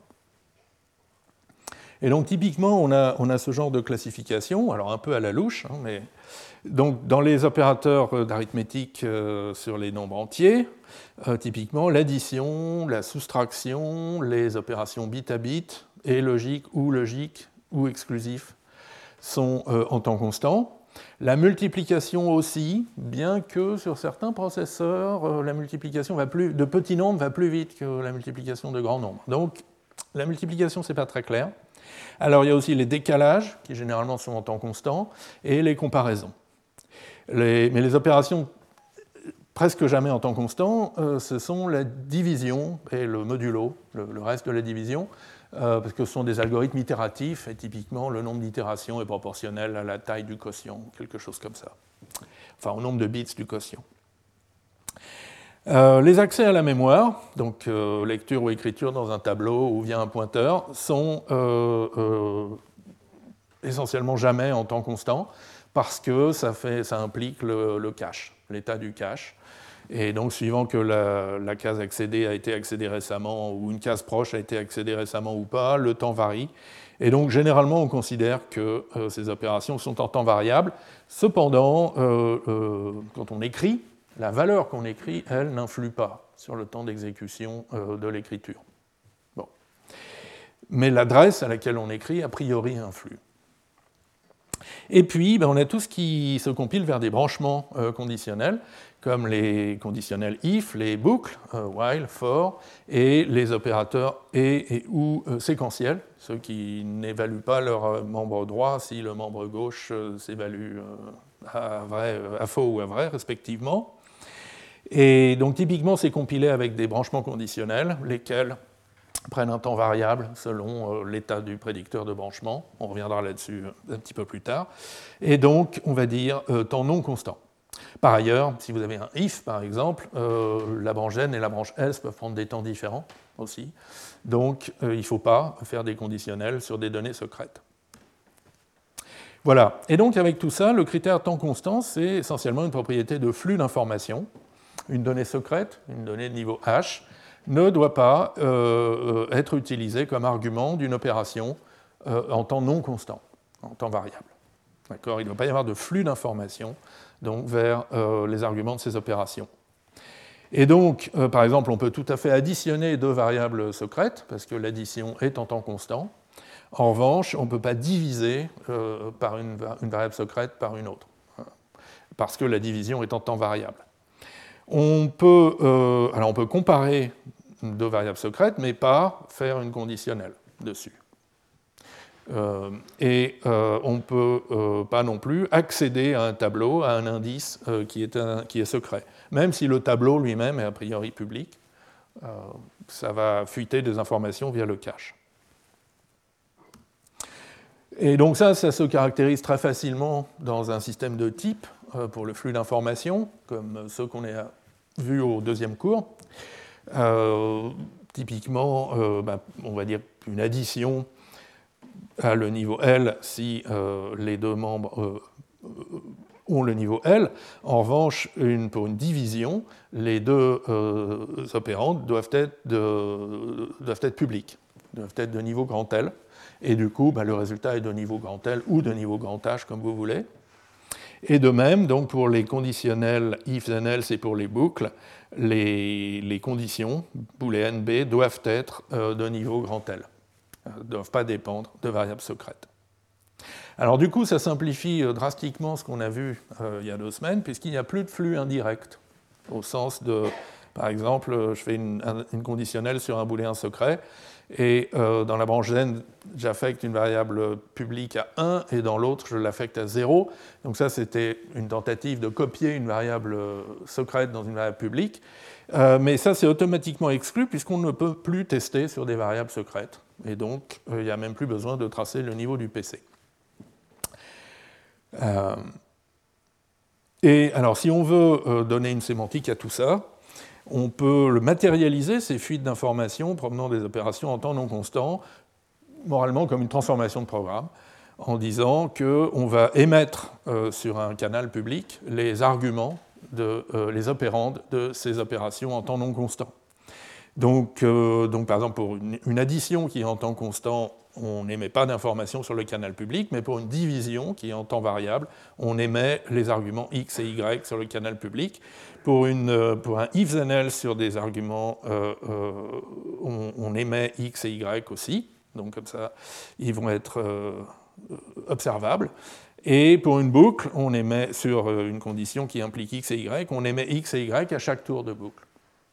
Et donc, typiquement, on a, on a ce genre de classification, alors un peu à la louche, hein, mais donc, dans les opérateurs d'arithmétique euh, sur les nombres entiers, euh, typiquement, l'addition, la soustraction, les opérations bit à bit, et logique ou logique ou exclusif, sont euh, en temps constant. La multiplication aussi, bien que sur certains processeurs, euh, la multiplication va plus, de petits nombres va plus vite que la multiplication de grands nombres. Donc, la multiplication, ce n'est pas très clair. Alors, il y a aussi les décalages, qui généralement sont en temps constant, et les comparaisons. Les, mais les opérations presque jamais en temps constant, euh, ce sont la division et le modulo, le, le reste de la division, Euh, parce que ce sont des algorithmes itératifs, et typiquement, le nombre d'itérations est proportionnel à la taille du quotient, quelque chose comme ça. Enfin, au nombre de bits du quotient. Euh, les accès à la mémoire, donc euh, lecture ou écriture dans un tableau ou via un pointeur, sont euh, euh, essentiellement jamais en temps constant, parce que ça, fait, ça implique le, le cache, l'état du cache. Et donc, suivant que la, la case accédée a été accédée récemment, ou une case proche a été accédée récemment ou pas, le temps varie. Et donc, généralement, on considère que euh, ces opérations sont en temps variable. Cependant, euh, euh, quand on écrit, la valeur qu'on écrit, elle, n'influe pas sur le temps d'exécution euh, de l'écriture. Bon. Mais l'adresse à laquelle on écrit, a priori, influe. Et puis, ben, on a tout ce qui se compile vers des branchements euh, conditionnels, comme les conditionnels if, les boucles, euh, while, for, et les opérateurs et, et ou euh, séquentiels, ceux qui n'évaluent pas leur membre droit si le membre gauche euh, s'évalue euh, à, vrai, à faux ou à vrai, respectivement. Et donc, typiquement, c'est compilé avec des branchements conditionnels, lesquels prennent un temps variable selon euh, l'état du prédicteur de branchement. On reviendra là-dessus un petit peu plus tard. Et donc, on va dire euh, temps non constant. Par ailleurs, si vous avez un if, par exemple, euh, la branche n et la branche else peuvent prendre des temps différents aussi. Donc, euh, il ne faut pas faire des conditionnels sur des données secrètes. Voilà. Et donc, avec tout ça, le critère temps constant, c'est essentiellement une propriété de flux d'informations. Une donnée secrète, une donnée de niveau H, ne doit pas euh, être utilisée comme argument d'une opération euh, en temps non constant, en temps variable. D'accord ? Il ne doit pas y avoir de flux d'informations donc, vers euh, les arguments de ces opérations. Et donc, euh, par exemple, on peut tout à fait additionner deux variables secrètes, parce que l'addition est en temps constant. En revanche, on ne peut pas diviser euh, par une, une variable secrète par une autre, hein, parce que la division est en temps variable. On peut, euh, alors on peut comparer deux variables secrètes, mais pas faire une conditionnelle dessus. Euh, et euh, on ne peut euh, pas non plus accéder à un tableau, à un indice euh, qui, est un, qui est secret. Même si le tableau lui-même est a priori public, euh, ça va fuiter des informations via le cache. Et donc ça, ça se caractérise très facilement dans un système de type euh, pour le flux d'informations, comme ceux qu'on a vus au deuxième cours. Euh, typiquement, euh, ben, on va dire une addition à le niveau L si euh, les deux membres euh, ont le niveau L. En revanche, une, pour une division, les deux euh, opérandes doivent être, de, doivent être publiques, doivent être de niveau grand L. Et du coup, ben, le résultat est de niveau grand L ou de niveau grand H, comme vous voulez. Et de même, donc, pour les conditionnels if and else et pour les boucles, les, les conditions, booléennes B, doivent être euh, de niveau grand L, ne doivent pas dépendre de variables secrètes. Alors du coup, ça simplifie drastiquement ce qu'on a vu euh, il y a deux semaines, puisqu'il n'y a plus de flux indirect, au sens de, par exemple, je fais une, une conditionnelle sur un booléen secret, et euh, dans la branche n, j'affecte une variable publique à un, et dans l'autre, je l'affecte à zéro. Donc ça, c'était une tentative de copier une variable secrète dans une variable publique. Euh, mais ça, c'est automatiquement exclu, puisqu'on ne peut plus tester sur des variables secrètes. Et donc, euh, il n'y a même plus besoin de tracer le niveau du P C. Euh, et alors, si on veut euh, donner une sémantique à tout ça, on peut le matérialiser, ces fuites d'informations provenant des opérations en temps non constant, moralement comme une transformation de programme, en disant qu'on va émettre euh, sur un canal public les arguments, de, euh, les opérandes de ces opérations en temps non constant. Donc, euh, donc par exemple, pour une, une addition qui est en temps constant, on n'émet pas d'informations sur le canal public, mais pour une division qui est en temps variable, on émet les arguments x et y sur le canal public. Pour, une, pour un if and else sur des arguments, euh, euh, on, on émet x et y aussi, donc comme ça, ils vont être euh, observables. Et pour une boucle, on émet sur une condition qui implique x et y, on émet x et y à chaque tour de boucle.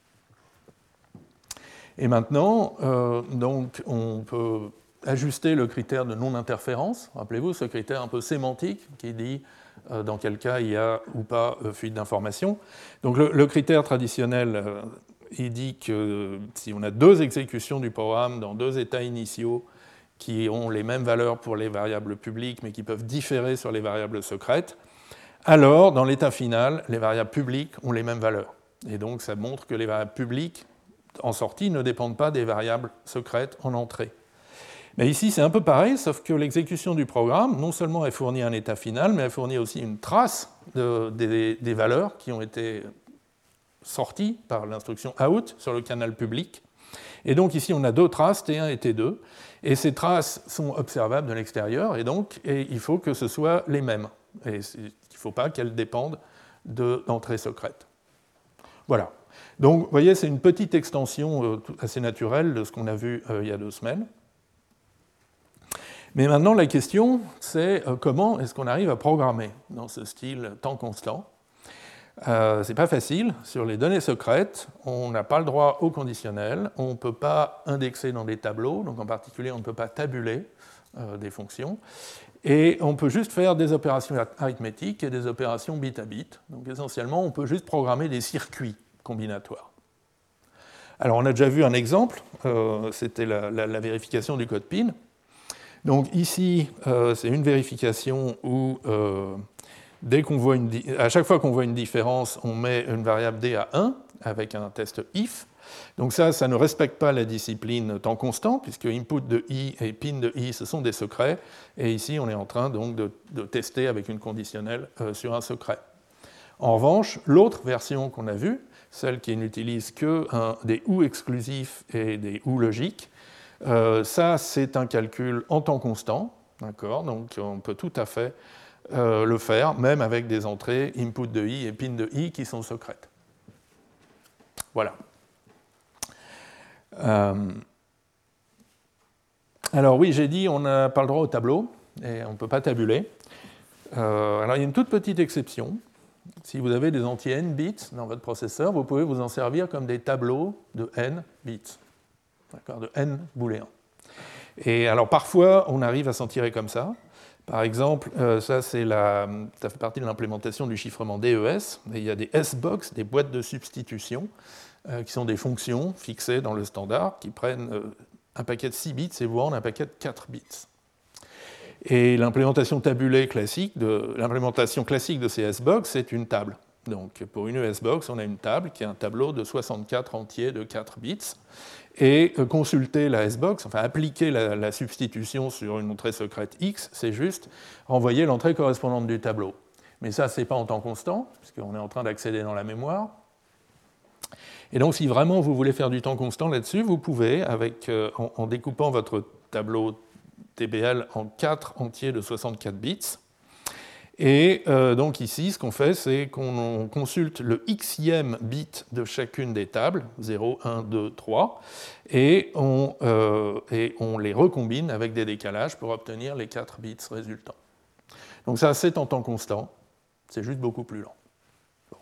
Et maintenant, euh, donc, on peut ajuster le critère de non-interférence. Rappelez-vous, ce critère un peu sémantique qui dit euh, dans quel cas il y a ou pas euh, fuite d'information. Donc le, le critère traditionnel, euh, il dit que si on a deux exécutions du programme dans deux états initiaux qui ont les mêmes valeurs pour les variables publiques mais qui peuvent différer sur les variables secrètes, alors dans l'état final, les variables publiques ont les mêmes valeurs. Et donc ça montre que les variables publiques en sortie ne dépendent pas des variables secrètes en entrée. Mais ici, c'est un peu pareil, sauf que l'exécution du programme, non seulement elle fournit un état final, mais elle fournit aussi une trace de, des, des valeurs qui ont été sorties par l'instruction out sur le canal public. Et donc ici, on a deux traces, T un et T deux, et ces traces sont observables de l'extérieur, et donc et il faut que ce soit les mêmes. Et il ne faut pas qu'elles dépendent d'entrées secrètes. Voilà. Donc, vous voyez, c'est une petite extension assez naturelle de ce qu'on a vu il y a deux semaines. Mais maintenant, la question, c'est comment est-ce qu'on arrive à programmer dans ce style temps constant. Euh, c'est pas facile. Sur les données secrètes, on n'a pas le droit au conditionnel, on ne peut pas indexer dans des tableaux, donc en particulier, on ne peut pas tabuler euh, des fonctions, et on peut juste faire des opérations arithmétiques et des opérations bit à bit. Donc essentiellement, on peut juste programmer des circuits combinatoires. Alors, on a déjà vu un exemple, euh, c'était la, la, la vérification du code P I N. Donc ici, euh, c'est une vérification où euh, dès qu'on voit une, à chaque fois qu'on voit une différence, on met une variable d à un avec un test if. Donc ça, ça ne respecte pas la discipline temps constant, puisque input de i et pin de i, ce sont des secrets. Et ici, on est en train donc de, de tester avec une conditionnelle euh, sur un secret. En revanche, l'autre version qu'on a vue, celle qui n'utilise que un, des ou exclusifs et des ou logiques, Euh, ça, c'est un calcul en temps constant, d'accord ? Donc on peut tout à fait euh, le faire, même avec des entrées input de i et pin de i qui sont secrètes. Voilà. Euh, alors oui, j'ai dit on n'a pas le droit au tableau, et on ne peut pas tabuler. Euh, alors il y a une toute petite exception. Si vous avez des entiers n bits dans votre processeur, vous pouvez vous en servir comme des tableaux de n bits. D'accord, de n booléens. Et alors parfois, on arrive à s'en tirer comme ça. Par exemple, euh, ça, c'est la, ça fait partie de l'implémentation du chiffrement D E S. Et il y a des S-box, des boîtes de substitution, euh, qui sont des fonctions fixées dans le standard, qui prennent euh, un paquet de six bits et vous rendent un paquet de quatre bits. Et l'implémentation tabulée classique, de, l'implémentation classique de ces S-box, c'est une table. Donc pour une E S-box, on a une table qui est un tableau de soixante-quatre entiers de quatre bits. Et consulter la S-box, enfin appliquer la, la substitution sur une entrée secrète X, c'est juste renvoyer l'entrée correspondante du tableau. Mais ça, ce n'est pas en temps constant, puisqu'on est en train d'accéder dans la mémoire. Et donc, si vraiment vous voulez faire du temps constant là-dessus, vous pouvez, avec, euh, en, en découpant votre tableau T B L en quatre entiers de soixante-quatre bits. Et euh, donc ici, ce qu'on fait, c'est qu'on consulte le xème bit de chacune des tables, zéro, un, deux, trois, et on, euh, et on les recombine avec des décalages pour obtenir les quatre bits résultants. Donc ça, c'est en temps constant, c'est juste beaucoup plus lent. Bon.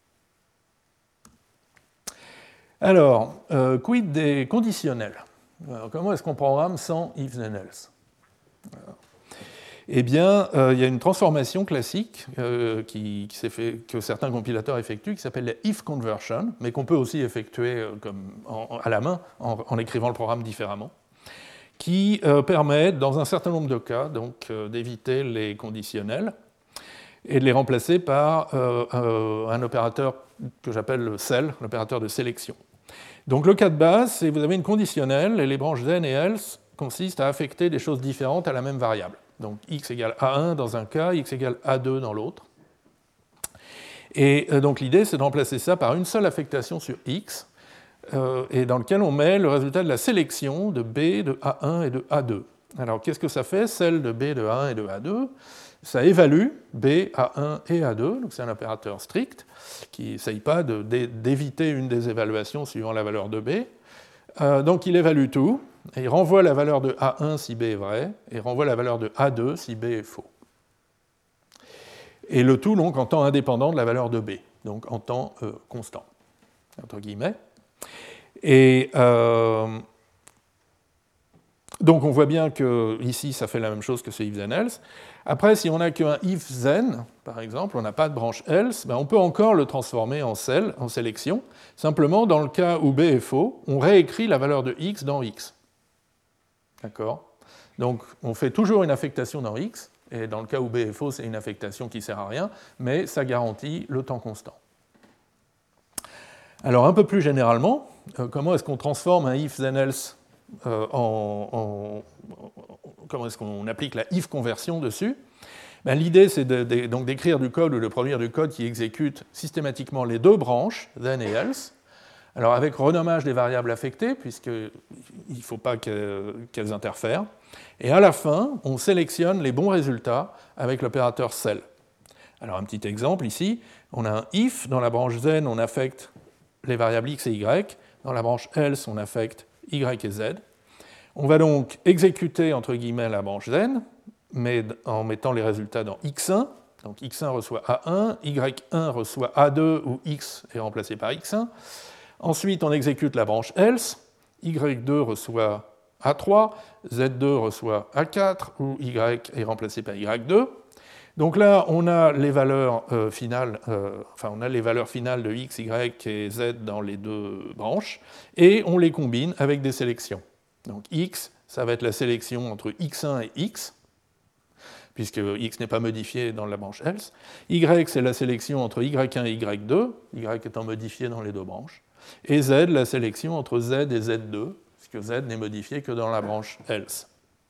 Alors, euh, quid des conditionnels ? Alors, comment est-ce qu'on programme sans if then else ? Alors, eh bien, euh, il y a une transformation classique euh, qui, qui s'est fait, que certains compilateurs effectuent, qui s'appelle la if conversion, mais qu'on peut aussi effectuer euh, comme en, à la main, en, en écrivant le programme différemment, qui euh, permet, dans un certain nombre de cas, donc, euh, d'éviter les conditionnels et de les remplacer par euh, euh, un opérateur que j'appelle le cell, l'opérateur de sélection. Donc, le cas de base, c'est que vous avez une conditionnelle, et les branches then et else consistent à affecter des choses différentes à la même variable. Donc x égale a un dans un cas, x égale a deux dans l'autre. Et euh, donc l'idée, c'est de remplacer ça par une seule affectation sur x, euh, et dans lequel on met le résultat de la sélection de b de a un et de a deux. Alors qu'est-ce que ça fait, celle de b de a un et de a deux ? Ça évalue b, a un et a deux, donc c'est un opérateur strict, qui n'essaye pas de, d'éviter une des évaluations suivant la valeur de b. Euh, donc il évalue tout, et il renvoie la valeur de a un si b est vrai, et renvoie la valeur de a deux si b est faux. Et le tout donc en temps indépendant de la valeur de b, donc en temps euh, constant, entre guillemets. Et euh, donc on voit bien que ici ça fait la même chose que ce if then else. Après, si on n'a qu'un if then, par exemple, on n'a pas de branche else, ben on peut encore le transformer en cell, en sélection. Simplement, dans le cas où b est faux, on réécrit la valeur de x dans x. D'accord ? Donc, on fait toujours une affectation dans x, et dans le cas où b est faux, c'est une affectation qui ne sert à rien, mais ça garantit le temps constant. Alors, un peu plus généralement, euh, comment est-ce qu'on transforme un if then else euh, en, en, comment est-ce qu'on applique la if conversion dessus. Ben, l'idée, c'est de, de, donc d'écrire du code ou de produire du code qui exécute systématiquement les deux branches, then et else. Alors avec renommage des variables affectées, puisqu'il ne faut pas qu'elles interfèrent. Et à la fin, on sélectionne les bons résultats avec l'opérateur cell. Alors un petit exemple ici, on a un if, dans la branche then on affecte les variables x et y, dans la branche else on affecte y et z. On va donc exécuter entre guillemets la branche then, mais en mettant les résultats dans x un, donc x un reçoit a un, y un reçoit a deux où x est remplacé par x un. Ensuite on exécute la branche else, y deux reçoit a trois, z deux reçoit a quatre où y est remplacé par y deux. Donc là, on a les valeurs euh, finales, euh, enfin on a les valeurs finales de x, y et z dans les deux branches, et on les combine avec des sélections. Donc x, ça va être la sélection entre x un et x, puisque x n'est pas modifié dans la branche else. Y, c'est la sélection entre y un et y deux, y étant modifié dans les deux branches. Et z, la sélection entre z et z deux, puisque z n'est modifié que dans la branche else.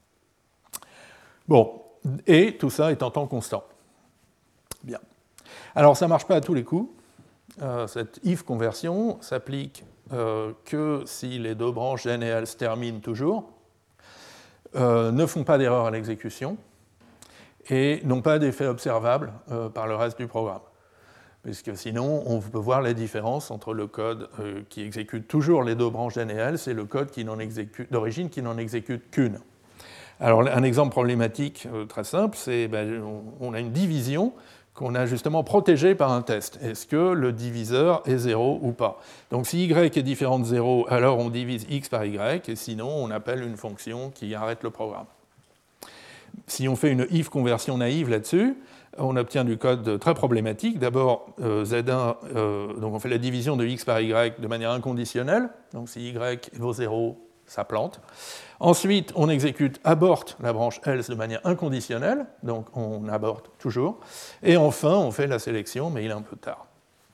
Bon. Et tout ça est en temps constant. Bien. Alors, ça ne marche pas à tous les coups. Euh, cette if conversion s'applique euh, que si les deux branches then et else terminent toujours, euh, ne font pas d'erreur à l'exécution et n'ont pas d'effet observable euh, par le reste du programme. Puisque sinon, on peut voir la différence entre le code euh, qui exécute toujours les deux branches then et else et le code d'origine qui n'en exécute qu'une. Alors, un exemple problématique euh, très simple, c'est ben, on, on a une division qu'on a justement protégée par un test. Est-ce que le diviseur est zéro ou pas? Donc, si y est différent de zéro, alors on divise x par y, et sinon, on appelle une fonction qui arrête le programme. Si on fait une if conversion naïve là-dessus, on obtient du code très problématique. D'abord, euh, z un, euh, donc on fait la division de x par y de manière inconditionnelle. Donc, si y vaut zéro, ça plante. Ensuite, on exécute aborte la branche else de manière inconditionnelle, donc on aborte toujours. Et enfin, on fait la sélection, mais il est un peu tard.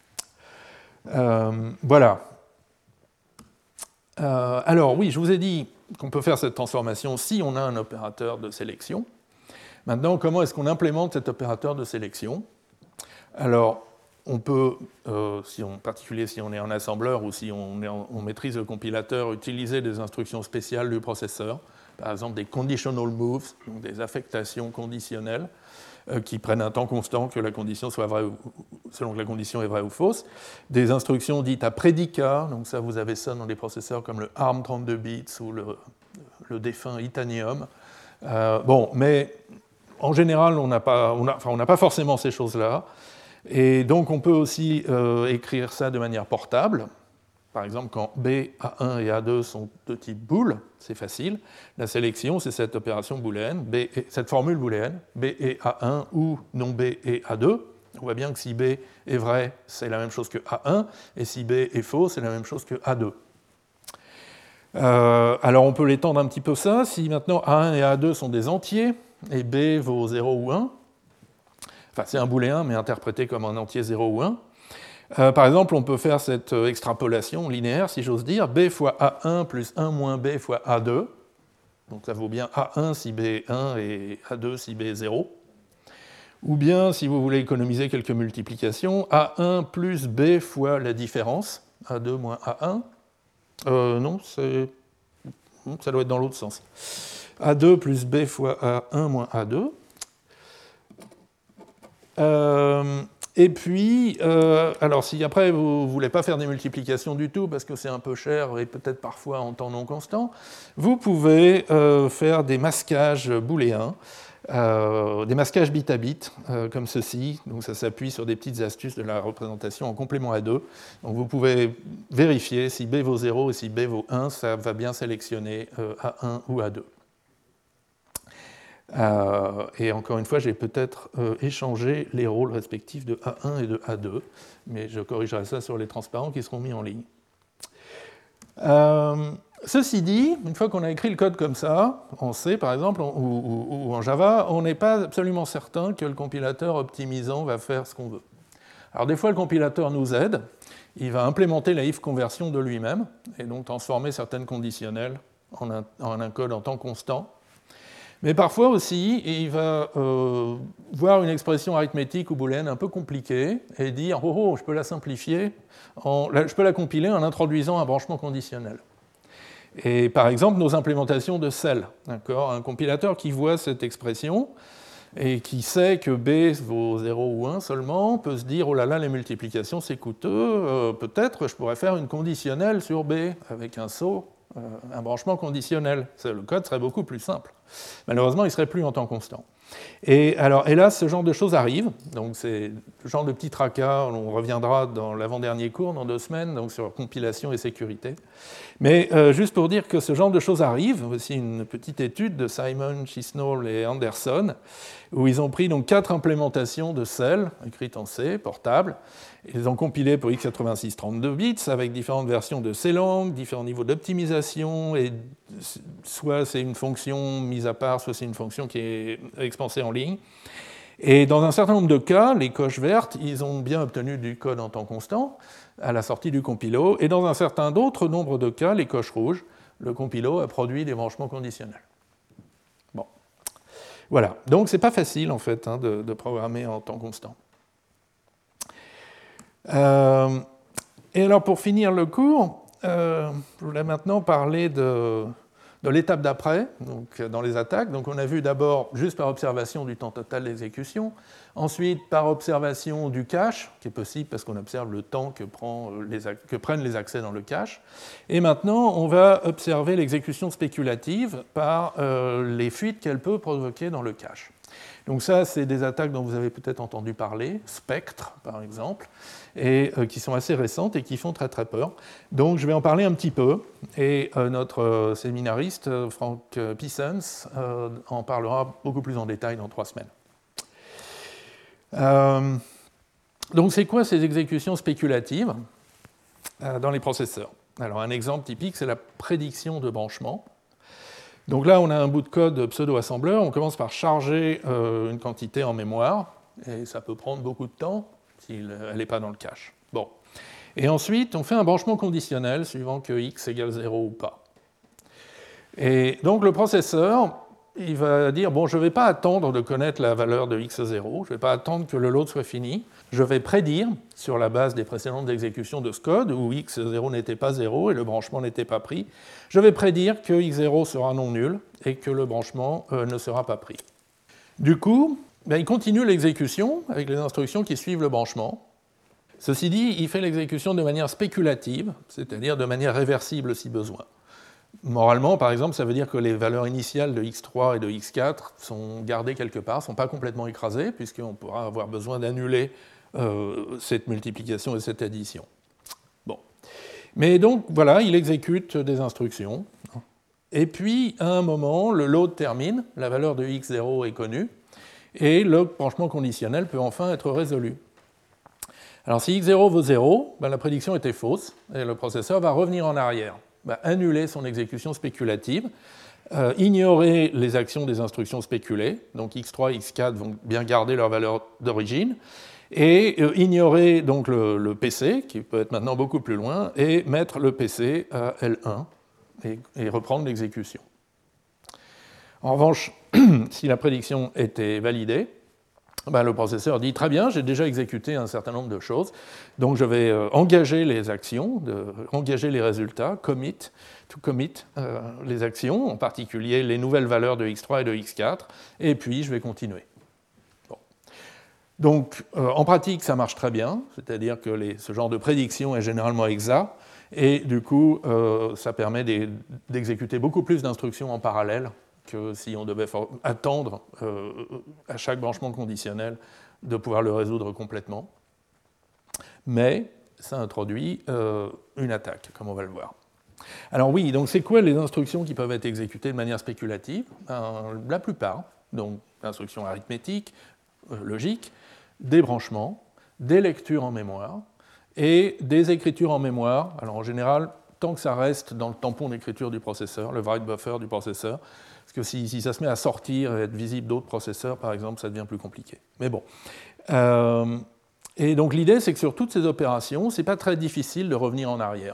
Euh, voilà. Euh, alors oui, je vous ai dit qu'on peut faire cette transformation si on a un opérateur de sélection. Maintenant, comment est-ce qu'on implémente cet opérateur de sélection? Alors, on peut, euh, si on, en particulier si on est en assembleur ou si on, est en, on maîtrise le compilateur, utiliser des instructions spéciales du processeur, par exemple des conditional moves, donc des affectations conditionnelles, euh, qui prennent un temps constant que la condition soit vraie ou, selon que la condition est vraie ou fausse. Des instructions dites à prédicat, donc ça vous avez ça dans des processeurs comme le ARM trente-deux bits ou le, le défunt Itanium. Euh, bon, mais en général, on n'a pas, on a, enfin, on n'a pas forcément ces choses-là. Et donc on peut aussi euh, écrire ça de manière portable. Par exemple, quand B, A un et A deux sont de type bool, c'est facile. La sélection, c'est cette opération booléenne, B et, cette formule booléenne, B et A un ou non B et A deux. On voit bien que si B est vrai, c'est la même chose que A un, et si B est faux, c'est la même chose que A deux. Euh, alors on peut l'étendre un petit peu ça. Si maintenant A un et A deux sont des entiers, et B vaut zéro ou un, enfin, c'est un booléen, mais interprété comme un entier zéro ou un. Euh, par exemple, on peut faire cette extrapolation linéaire, si j'ose dire, B fois A un plus un moins B fois A deux. Donc ça vaut bien A un si B est un et A deux si B est zéro. Ou bien, si vous voulez économiser quelques multiplications, A un plus B fois la différence, A deux moins A un. Euh, non, c'est... ça doit être dans l'autre sens. A deux plus B fois A un moins A deux. Euh, et puis, euh, alors si après vous ne voulez pas faire des multiplications du tout parce que c'est un peu cher et peut-être parfois en temps non constant, vous pouvez euh, faire des masquages booléens, euh, des masquages bit à bit, euh, comme ceci. Donc ça s'appuie sur des petites astuces de la représentation en complément à deux. Donc vous pouvez vérifier si B vaut zéro et si B vaut un, ça va bien sélectionner euh, A un ou A deux. Euh, et encore une fois, j'ai peut-être euh, échangé les rôles respectifs de A un et de A deux, mais je corrigerai ça sur les transparents qui seront mis en ligne. Euh, ceci dit, une fois qu'on a écrit le code comme ça, en C par exemple, ou, ou, ou en Java, on n'est pas absolument certain que le compilateur optimisant va faire ce qu'on veut. Alors des fois, le compilateur nous aide, il va implémenter la if conversion de lui-même, et donc transformer certaines conditionnelles en un, en un code en temps constant. Mais parfois aussi, il va euh, voir une expression arithmétique ou booléenne un peu compliquée et dire « Oh, oh, je peux la simplifier, en, je peux la compiler en introduisant un branchement conditionnel ». Et par exemple, nos implémentations de cell, un compilateur qui voit cette expression et qui sait que B vaut zéro ou un seulement, peut se dire « Oh là là, les multiplications, c'est coûteux, euh, peut-être je pourrais faire une conditionnelle sur B avec un saut, euh, un branchement conditionnel. Le code serait beaucoup plus simple. » Malheureusement, il ne serait plus en temps constant. Et alors, hélas, ce genre de choses arrive. Donc, c'est le genre de petit tracas. On reviendra dans l'avant-dernier cours, dans deux semaines, donc sur compilation et sécurité. Mais euh, juste pour dire que ce genre de choses arrive, voici une petite étude de Simon, Chisnall et Anderson, où ils ont pris donc quatre implémentations de cell, écrites en C, portables. Ils les ont compilées pour x quatre-vingt-six trente-deux bits, avec différentes versions de C-lang, différents niveaux d'optimisation, et soit c'est une fonction mise à part, soit c'est une fonction qui est expansée en ligne. Et dans un certain nombre de cas, les coches vertes, ils ont bien obtenu du code en temps constant à la sortie du compilo, et dans un certain d'autres nombre de cas, les coches rouges, le compilo a produit des branchements conditionnels. Bon. Voilà. Donc c'est pas facile en fait hein, de, de programmer en temps constant. Euh, et alors pour finir le cours, euh, je voulais maintenant parler de, de l'étape d'après, donc dans les attaques. Donc on a vu d'abord juste par observation du temps total d'exécution, ensuite par observation du cache, qui est possible parce qu'on observe le temps que, prend les, que prennent les accès dans le cache, et maintenant on va observer l'exécution spéculative par euh, les fuites qu'elle peut provoquer dans le cache. Donc ça, c'est des attaques dont vous avez peut-être entendu parler, Spectre par exemple, et euh, qui sont assez récentes et qui font très très peur. Donc je vais en parler un petit peu, et euh, notre euh, séminariste, euh, Frank Peasants, euh, en parlera beaucoup plus en détail dans trois semaines. Euh, donc c'est quoi ces exécutions spéculatives euh, dans les processeurs? Alors un exemple typique, c'est la prédiction de branchement. Donc là, on a un bout de code pseudo-assembleur, on commence par charger euh, une quantité en mémoire, et ça peut prendre beaucoup de temps si elle n'est pas dans le cache. Bon. Et ensuite, on fait un branchement conditionnel suivant que x égale zéro ou pas. Et donc le processeur, il va dire, bon, je ne vais pas attendre de connaître la valeur de x zéro, je ne vais pas attendre que le load soit fini, je vais prédire, sur la base des précédentes exécutions de ce code, où x zéro n'était pas zéro et le branchement n'était pas pris, je vais prédire que x zéro sera non nul et que le branchement euh, ne sera pas pris. Du coup, ben, il continue l'exécution avec les instructions qui suivent le branchement. Ceci dit, il fait l'exécution de manière spéculative, c'est-à-dire de manière réversible si besoin. Moralement, par exemple, ça veut dire que les valeurs initiales de x trois et de x quatre sont gardées quelque part, ne sont pas complètement écrasées, puisqu'on pourra avoir besoin d'annuler euh, cette multiplication et cette addition. Bon. Mais donc, voilà, il exécute des instructions. Et puis, à un moment, le load termine, la valeur de x zéro est connue, et le branchement conditionnel peut enfin être résolu. Alors, si x zéro vaut zéro, ben, la prédiction était fausse, et le processeur va revenir en arrière. Va annuler son exécution spéculative, euh, ignorer les actions des instructions spéculées, donc x trois et x quatre vont bien garder leur valeur d'origine, et euh, ignorer donc le, le P C, qui peut être maintenant beaucoup plus loin, et mettre le P C à L un, et, et reprendre l'exécution. En revanche, si la prédiction était validée, ben, le processeur dit « Très bien, j'ai déjà exécuté un certain nombre de choses, donc je vais euh, engager les actions, de, engager les résultats, commit, to commit euh, les actions, en particulier les nouvelles valeurs de x trois et de x quatre, et puis je vais continuer. » Bon. Donc, euh, en pratique, ça marche très bien, c'est-à-dire que les, ce genre de prédiction est généralement exact, et du coup, euh, ça permet d'exécuter beaucoup plus d'instructions en parallèle que si on devait attendre euh, à chaque branchement conditionnel de pouvoir le résoudre complètement. Mais ça introduit euh, une attaque, comme on va le voir. Alors oui, donc c'est quoi les instructions qui peuvent être exécutées de manière spéculative? Ben, la plupart, donc instructions arithmétiques, euh, logiques, des branchements, des lectures en mémoire et des écritures en mémoire. Alors en général, tant que ça reste dans le tampon d'écriture du processeur, le write buffer du processeur, parce que si, si ça se met à sortir et être visible d'autres processeurs, par exemple, ça devient plus compliqué. Mais bon. Euh, et donc l'idée, c'est que sur toutes ces opérations, ce n'est pas très difficile de revenir en arrière.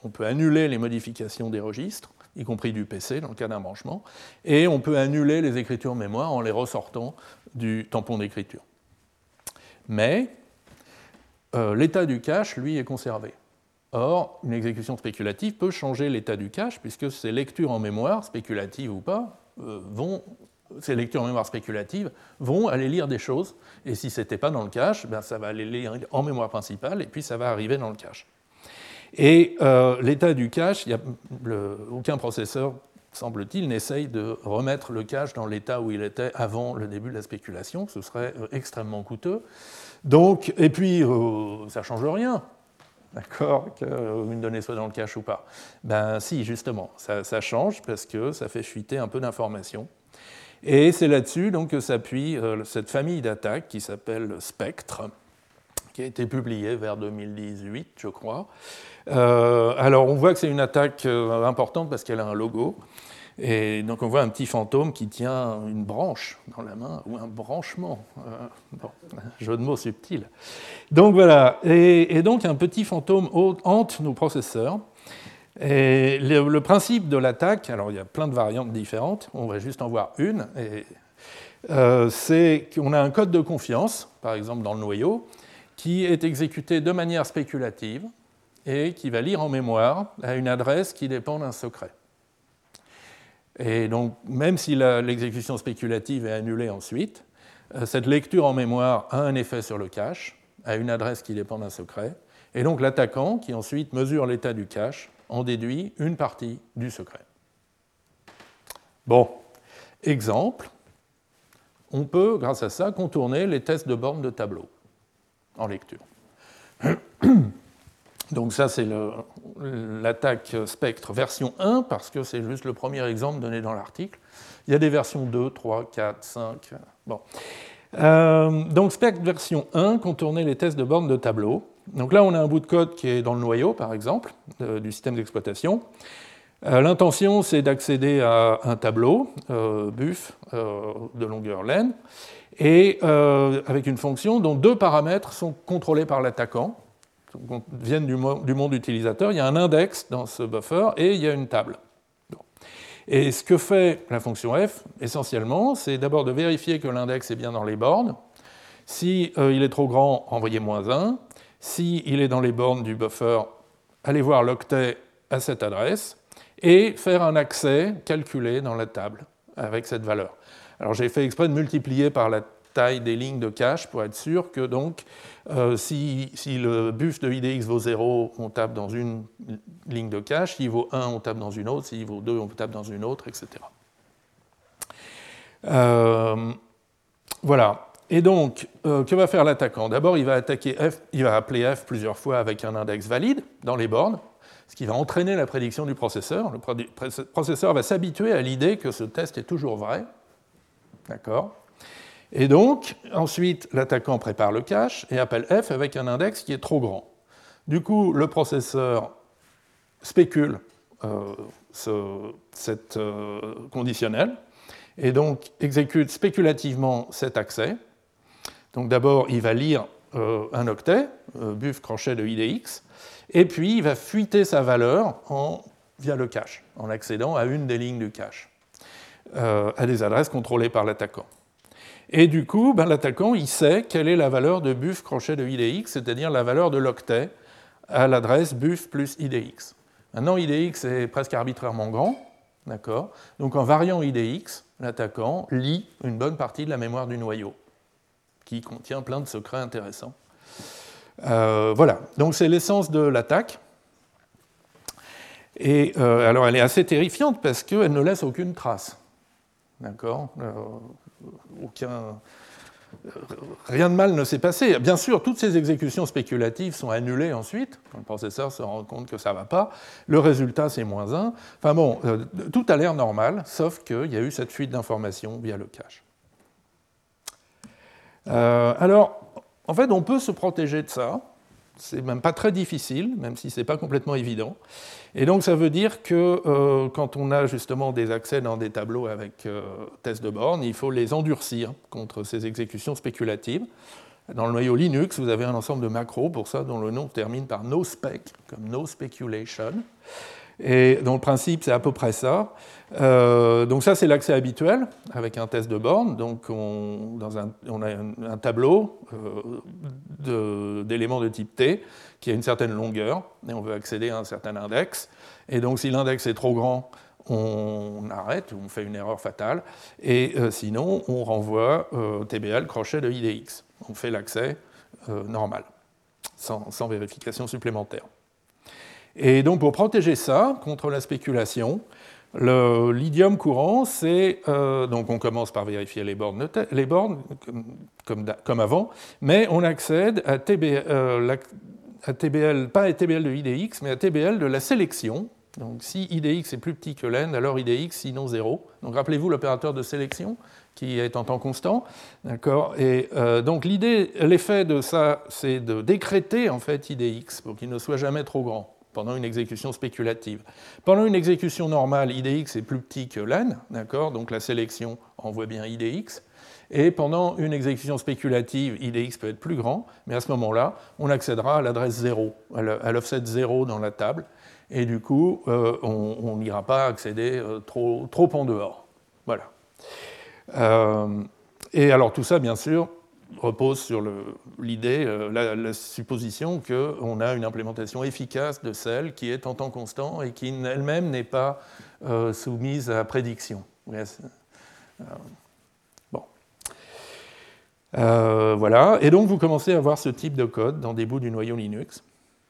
on peut annuler les modifications des registres, y compris du P C dans le cas d'un branchement, et on peut annuler les écritures mémoire en les ressortant du tampon d'écriture. Mais euh, l'état du cache, lui, est conservé. Or, une exécution spéculative peut changer l'état du cache, puisque ces lectures en mémoire, spéculatives ou pas, euh, vont, ces lectures en mémoire spéculatives vont aller lire des choses, et si ce n'était pas dans le cache, ben, ça va aller lire en mémoire principale, et puis ça va arriver dans le cache. Et euh, l'état du cache, y a le, aucun processeur, semble-t-il, n'essaye de remettre le cache dans l'état où il était avant le début de la spéculation, ce serait euh, extrêmement coûteux. Donc, et puis, euh, ça ne change rien. D'accord, qu'une donnée soit dans le cache ou pas. Ben si, justement, ça, ça change parce que ça fait fuiter un peu d'informations. Et c'est là-dessus donc, que s'appuie euh, cette famille d'attaques qui s'appelle Spectre, qui a été publiée vers deux mille dix-huit, je crois. Euh, alors on voit que c'est une attaque euh, importante parce qu'elle a un logo. Et donc on voit un petit fantôme qui tient une branche dans la main, ou un branchement, euh, bon, un jeu de mots subtil. Donc voilà, et, et donc un petit fantôme hante nos processeurs. Et le, le principe de l'attaque, alors il y a plein de variantes différentes, on va juste en voir une, et, euh, c'est qu'on a un code de confiance, par exemple dans le noyau, qui est exécuté de manière spéculative et qui va lire en mémoire à une adresse qui dépend d'un secret. Et donc, même si la, l'exécution spéculative est annulée ensuite, euh, cette lecture en mémoire a un effet sur le cache, à une adresse qui dépend d'un secret, et donc l'attaquant, qui ensuite mesure l'état du cache, en déduit une partie du secret. Bon, exemple, on peut, grâce à ça, contourner les tests de borne de tableau en lecture. Donc ça, c'est le, l'attaque Spectre version un, parce que c'est juste le premier exemple donné dans l'article. Il y a des versions deux, trois, quatre, cinq. Bon. Euh, donc Spectre version un, contourner les tests de borne de tableau. Donc là, on a un bout de code qui est dans le noyau, par exemple, de, du système d'exploitation. Euh, l'intention, c'est d'accéder à un tableau, euh, buff, euh, de longueur len, et euh, avec une fonction dont deux paramètres sont contrôlés par l'attaquant, viennent du, mo- du monde utilisateur. Il y a un index dans ce buffer et il y a une table. Bon. Et ce que fait la fonction f, essentiellement, c'est d'abord de vérifier que l'index est bien dans les bornes. Si euh, il est trop grand, envoyez moins un. Si il est dans les bornes du buffer, allez voir l'octet à cette adresse et faire un accès calculé dans la table avec cette valeur. Alors j'ai fait exprès de multiplier par la taille des lignes de cache pour être sûr que donc, euh, si, si le buff de I D X vaut zéro, on tape dans une ligne de cache, s'il vaut un, on tape dans une autre, s'il vaut deux, on tape dans une autre, et cetera. Euh, voilà. Et donc, euh, que va faire l'attaquant ? D'abord, il va attaquer F, il va appeler F plusieurs fois avec un index valide dans les bornes, ce qui va entraîner la prédiction du processeur. Le processeur va s'habituer à l'idée que ce test est toujours vrai. D'accord ? Et donc, ensuite, l'attaquant prépare le cache et appelle F avec un index qui est trop grand. Du coup, le processeur spécule euh, ce, cette euh, conditionnelle et donc exécute spéculativement cet accès. Donc d'abord, il va lire euh, un octet, euh, buff crochet de I D X, et puis il va fuiter sa valeur en, via le cache, en accédant à une des lignes du cache, euh, à des adresses contrôlées par l'attaquant. Et du coup, ben, l'attaquant, il sait quelle est la valeur de buff crochet de I D X, c'est-à-dire la valeur de l'octet à l'adresse buff plus I D X. Maintenant, I D X est presque arbitrairement grand, d'accord ? Donc en variant I D X, l'attaquant lit une bonne partie de la mémoire du noyau, qui contient plein de secrets intéressants. Euh, voilà, donc c'est l'essence de l'attaque. Et euh, alors elle est assez terrifiante parce qu'elle ne laisse aucune trace. D'accord ? euh, aucun... Rien de mal ne s'est passé. Bien sûr, toutes ces exécutions spéculatives sont annulées ensuite, quand le processeur se rend compte que ça ne va pas. Le résultat, c'est moins un. Enfin bon, euh, tout a l'air normal, sauf qu'il y a eu cette fuite d'informations via le cache. Euh, alors, en fait, on peut se protéger de ça. C'est même pas très difficile, même si ce n'est pas complètement évident. Et donc, ça veut dire que euh, quand on a justement des accès dans des tableaux avec euh, tests de borne, il faut les endurcir contre ces exécutions spéculatives. Dans le noyau Linux, vous avez un ensemble de macros, pour ça, dont le nom termine par nospec, comme no speculation. Et dont le principe, c'est à peu près ça. Euh, donc ça, c'est l'accès habituel, avec un test de borne. Donc on, dans un, on a un, un tableau euh, d'éléments de, de type T, qui a une certaine longueur, et on veut accéder à un certain index. Et donc si l'index est trop grand, on arrête, on fait une erreur fatale, et euh, sinon, on renvoie euh, T B L crochet de I D X. On fait l'accès euh, normal, sans, sans vérification supplémentaire. Et donc, pour protéger ça contre la spéculation, l'idiome courant, c'est... Euh, donc, on commence par vérifier les bornes, les bornes comme, comme, comme avant, mais on accède à, T B, euh, la, à T B L, pas à T B L de I D X, mais à T B L de la sélection. Donc, si I D X est plus petit que len, alors I D X, sinon zéro. Donc, rappelez-vous l'opérateur de sélection qui est en temps constant. D'accord. Et euh, donc, l'idée, l'effet de ça, c'est de décréter en fait I D X pour qu'il ne soit jamais trop grand pendant une exécution spéculative. Pendant une exécution normale, I D X est plus petit que len, d'accord, donc la sélection envoie bien I D X. Et pendant une exécution spéculative, I D X peut être plus grand, mais à ce moment-là, on accédera à l'adresse zéro, à l'offset zéro dans la table, et du coup, euh, on n'ira pas accéder euh, trop, trop en dehors. Voilà. Euh, et alors tout ça, bien sûr, repose sur l'idée, euh, la, la supposition qu'on a une implémentation efficace de celle qui est en temps constant et qui elle-même n'est pas euh, soumise à prédiction. Yes. Euh, bon. Euh, voilà. Et donc vous commencez à voir ce type de code dans des bouts du noyau Linux.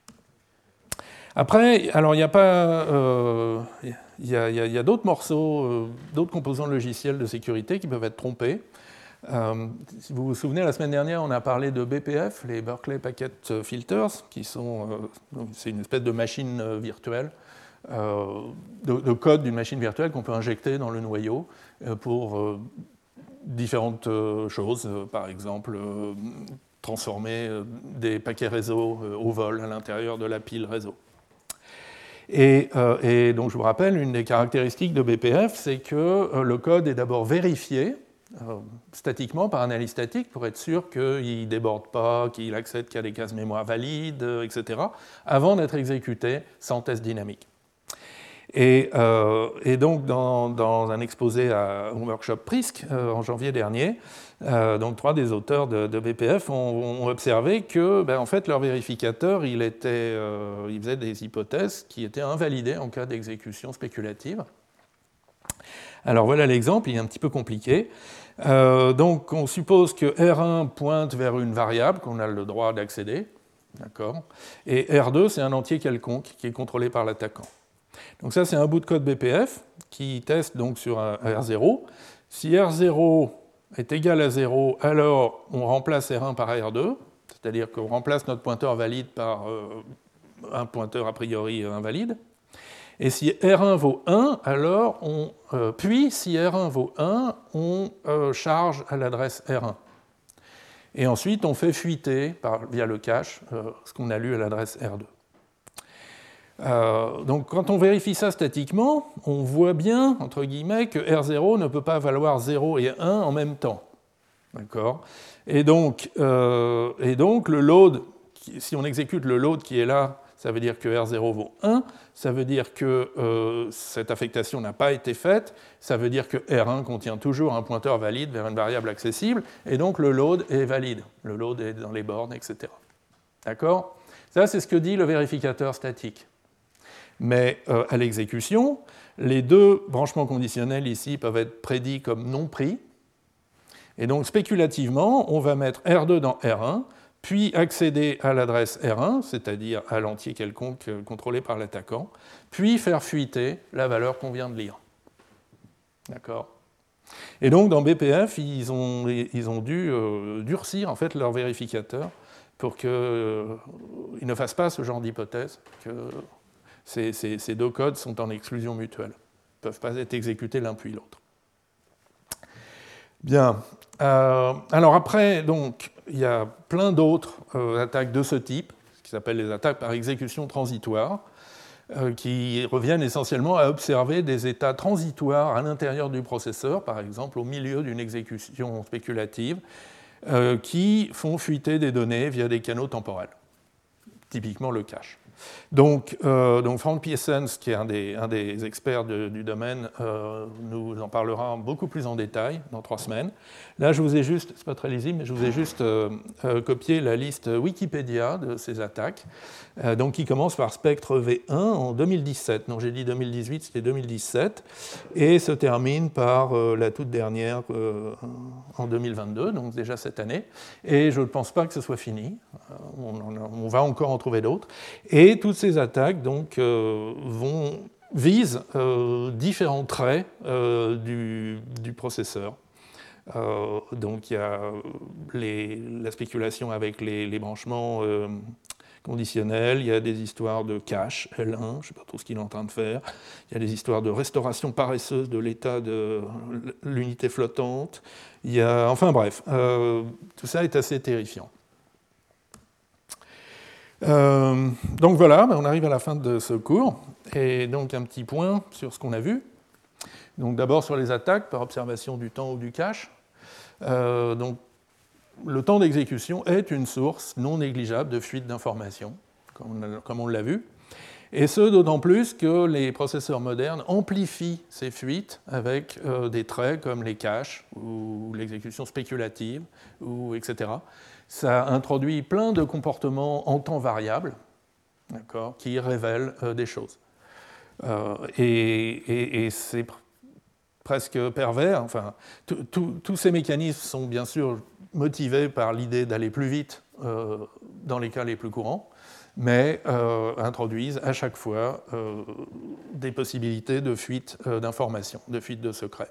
Après, alors il n'y a pas, euh, il y a, il y a d'autres morceaux, euh, d'autres composants logiciels de sécurité qui peuvent être trompés. Euh, si vous vous souvenez, la semaine dernière, on a parlé de B P F, les Berkeley Packet Filters, qui sont, euh, c'est une espèce de machine virtuelle, euh, de, de code d'une machine virtuelle qu'on peut injecter dans le noyau euh, pour euh, différentes euh, choses, euh, par exemple euh, transformer euh, des paquets réseau euh, au vol à l'intérieur de la pile réseau. Et, euh, et donc je vous rappelle, une des caractéristiques de B P F, c'est que euh, le code est d'abord vérifié Euh, statiquement, par analyse statique, pour être sûr qu'il ne déborde pas, qu'il accède qu'à des cases mémoire valides, et cetera, avant d'être exécuté sans test dynamique. Et, euh, et donc, dans, dans un exposé à, au workshop P R I S C euh, en janvier dernier, euh, donc trois des auteurs de, de B P F ont, ont observé que, ben, en fait, leur vérificateur, il, était, euh, il faisait des hypothèses qui étaient invalidées en cas d'exécution spéculative. Alors voilà l'exemple, il est un petit peu compliqué. Euh, donc on suppose que R un pointe vers une variable qu'on a le droit d'accéder, d'accord, et R deux c'est un entier quelconque qui est contrôlé par l'attaquant. Donc ça c'est un bout de code B P F qui teste donc sur un R zéro. Si R zéro est égal à zéro, alors on remplace R un par R deux, c'est-à-dire qu'on remplace notre pointeur valide par euh, un pointeur a priori invalide. Et si R un vaut un, alors on, euh, puis si R un vaut un, on euh, charge à l'adresse R un. Et ensuite, on fait fuiter par, via le cache euh, ce qu'on a lu à l'adresse R deux. Euh, donc, quand on vérifie ça statiquement, on voit bien, entre guillemets, que R zéro ne peut pas valoir zéro et un en même temps. D'accord ? Et donc, euh, et donc, le load, si on exécute le load qui est là, ça veut dire que R zéro vaut un, ça veut dire que euh, cette affectation n'a pas été faite, ça veut dire que R un contient toujours un pointeur valide vers une variable accessible, et donc le load est valide, le load est dans les bornes, et cetera. D'accord ? Ça, c'est ce que dit le vérificateur statique. Mais euh, à l'exécution, les deux branchements conditionnels ici peuvent être prédits comme non pris, et donc spéculativement, on va mettre R deux dans R un, puis accéder à l'adresse R un, c'est-à-dire à l'entier quelconque contrôlé par l'attaquant, puis faire fuiter la valeur qu'on vient de lire. D'accord ? Et donc, dans B P F, ils ont, ils ont dû euh, durcir en fait, leur vérificateur pour qu'ils euh, ne fassent pas ce genre d'hypothèse, que ces, ces, ces deux codes sont en exclusion mutuelle, ne peuvent pas être exécutés l'un puis l'autre. Bien. Euh, alors après, donc, il y a plein d'autres euh, attaques de ce type, qui s'appellent les attaques par exécution transitoire, euh, qui reviennent essentiellement à observer des états transitoires à l'intérieur du processeur, par exemple au milieu d'une exécution spéculative, euh, qui font fuiter des données via des canaux temporels, typiquement le cache. Donc, euh, donc Frank Pearsons, qui est un des, un des experts de, du domaine, euh, nous en parlera beaucoup plus en détail dans trois semaines. Là, je vous ai juste, c'est pas très lisible, mais je vous ai juste euh, euh, copié la liste Wikipédia de ces attaques, euh, donc qui commence par Spectre V un en deux mille dix-sept. Donc j'ai dit deux mille dix-huit, c'était deux mille dix-sept, et se termine par euh, la toute dernière euh, en deux mille vingt-deux, donc déjà cette année. Et je ne pense pas que ce soit fini. On, on, on va encore en trouver d'autres. Et toutes ces attaques donc, euh, vont, visent euh, différents traits euh, du, du processeur. Euh, donc il y a les, la spéculation avec les, les branchements euh, conditionnels, il y a des histoires de cache, L un, je ne sais pas trop ce qu'il est en train de faire, il y a des histoires de restauration paresseuse de l'état de l'unité flottante, il y a, enfin bref, euh, tout ça est assez terrifiant. Euh, donc voilà, on arrive à la fin de ce cours, et donc un petit point sur ce qu'on a vu. Donc d'abord sur les attaques par observation du temps ou du cache. Euh, donc, le temps d'exécution est une source non négligeable de fuite d'informations, comme, comme on l'a vu, et ce d'autant plus que les processeurs modernes amplifient ces fuites avec euh, des traits comme les caches ou l'exécution spéculative, ou, et cetera. Ça introduit plein de comportements en temps variable, d'accord, qui révèlent euh, des choses. Euh, et, et, et c'est presque pervers. Enfin, tous ces mécanismes sont bien sûr motivés par l'idée d'aller plus vite euh, dans les cas les plus courants, mais euh, introduisent à chaque fois euh, des possibilités de fuite euh, d'informations, de fuite de secrets.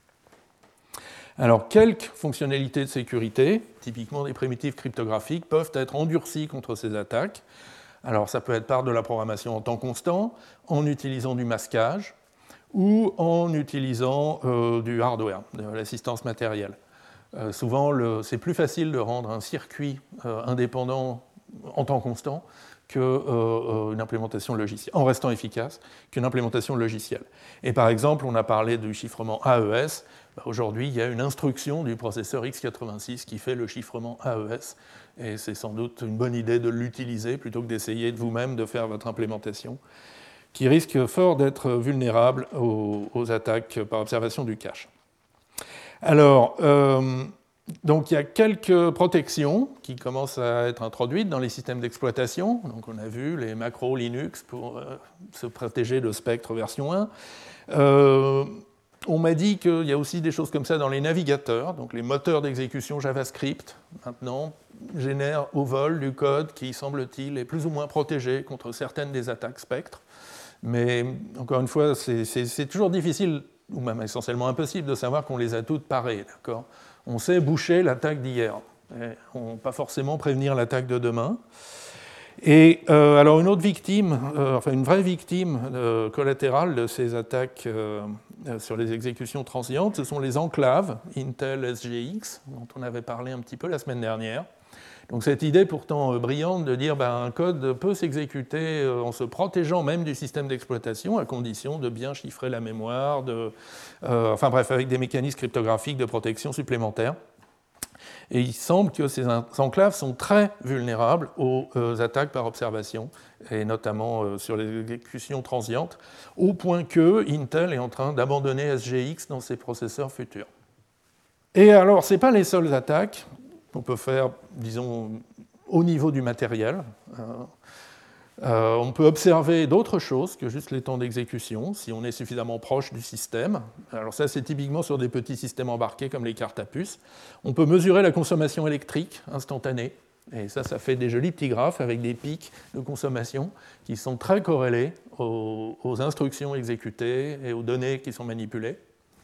Alors, quelques fonctionnalités de sécurité, typiquement des primitives cryptographiques, peuvent être endurcies contre ces attaques. Alors, ça peut être par de la programmation en temps constant, en utilisant du masquage, ou en utilisant euh, du hardware, de l'assistance matérielle. Euh, souvent, le, c'est plus facile de rendre un circuit euh, indépendant en temps constant qu'une euh, implémentation logicielle, en restant efficace, qu'une implémentation logicielle. Et par exemple, on a parlé du chiffrement A E S. Bah, aujourd'hui, il y a une instruction du processeur x quatre-vingt-six qui fait le chiffrement A E S, et c'est sans doute une bonne idée de l'utiliser plutôt que d'essayer de vous-même de faire votre implémentation, qui risque fort d'être vulnérable aux, aux attaques par observation du cache. Alors, euh, donc il y a quelques protections qui commencent à être introduites dans les systèmes d'exploitation. Donc on a vu les macros Linux pour euh, se protéger de Spectre version un. Euh, on m'a dit qu'il y a aussi des choses comme ça dans les navigateurs, donc les moteurs d'exécution JavaScript, maintenant, génèrent au vol du code qui, semble-t-il, est plus ou moins protégé contre certaines des attaques Spectre. Mais encore une fois, c'est, c'est, c'est toujours difficile, ou même essentiellement impossible, de savoir qu'on les a toutes parées. D'accord ? On sait boucher l'attaque d'hier, on pas forcément prévenir l'attaque de demain. Et euh, alors une autre victime, euh, enfin une vraie victime euh, collatérale de ces attaques euh, sur les exécutions transientes, ce sont les enclaves Intel S G X, dont on avait parlé un petit peu la semaine dernière. Donc cette idée pourtant euh, brillante de dire ben, un code peut s'exécuter euh, en se protégeant même du système d'exploitation à condition de bien chiffrer la mémoire, de, euh, enfin bref, avec des mécanismes cryptographiques de protection supplémentaires. Et il semble que ces enclaves sont très vulnérables aux euh, attaques par observation, et notamment euh, sur les exécutions transientes, au point que Intel est en train d'abandonner S G X dans ses processeurs futurs. Et alors, ce n'est pas les seules attaques qu'on peut faire, disons, au niveau du matériel. Euh, on peut observer d'autres choses que juste les temps d'exécution, si on est suffisamment proche du système. Alors ça, c'est typiquement sur des petits systèmes embarqués comme les cartes à puce. On peut mesurer la consommation électrique instantanée, et ça, ça fait des jolis petits graphes avec des pics de consommation qui sont très corrélés aux, aux instructions exécutées et aux données qui sont manipulées.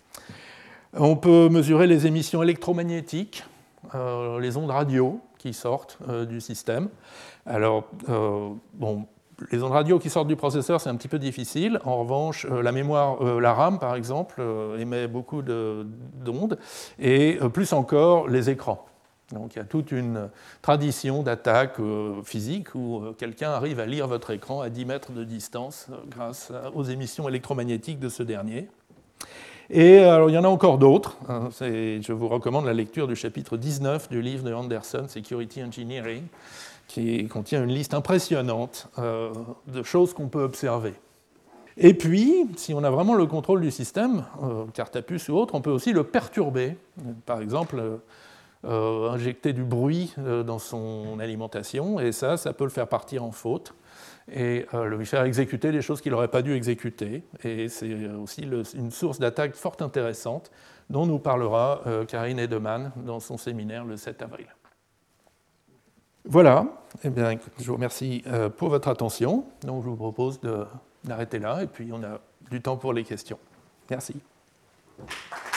On peut mesurer les émissions électromagnétiques, Euh, les ondes radio qui sortent euh, du système. Alors, euh, bon, les ondes radio qui sortent du processeur, c'est un petit peu difficile. En revanche, euh, la mémoire, euh, la RAM, par exemple, euh, émet beaucoup de, d'ondes, et euh, plus encore les écrans. Donc, il y a toute une tradition d'attaque euh, physique où euh, quelqu'un arrive à lire votre écran à dix mètres de distance euh, grâce aux émissions électromagnétiques de ce dernier. Et alors, il y en a encore d'autres. Hein, je vous recommande la lecture du chapitre dix-neuf du livre de Anderson, Security Engineering, qui contient une liste impressionnante euh, de choses qu'on peut observer. Et puis, si on a vraiment le contrôle du système, euh, carte à puce ou autre, on peut aussi le perturber. Par exemple, euh, injecter du bruit euh, dans son alimentation, et ça, ça peut le faire partir en faute, et euh, lui faire exécuter des choses qu'il n'aurait pas dû exécuter. Et c'est aussi le, une source d'attaque fort intéressante, dont nous parlera euh, Karine Edeman dans son séminaire le sept avril. Voilà, eh bien, je vous remercie euh, pour votre attention. Donc, je vous propose de, d'arrêter là, et puis on a du temps pour les questions. Merci.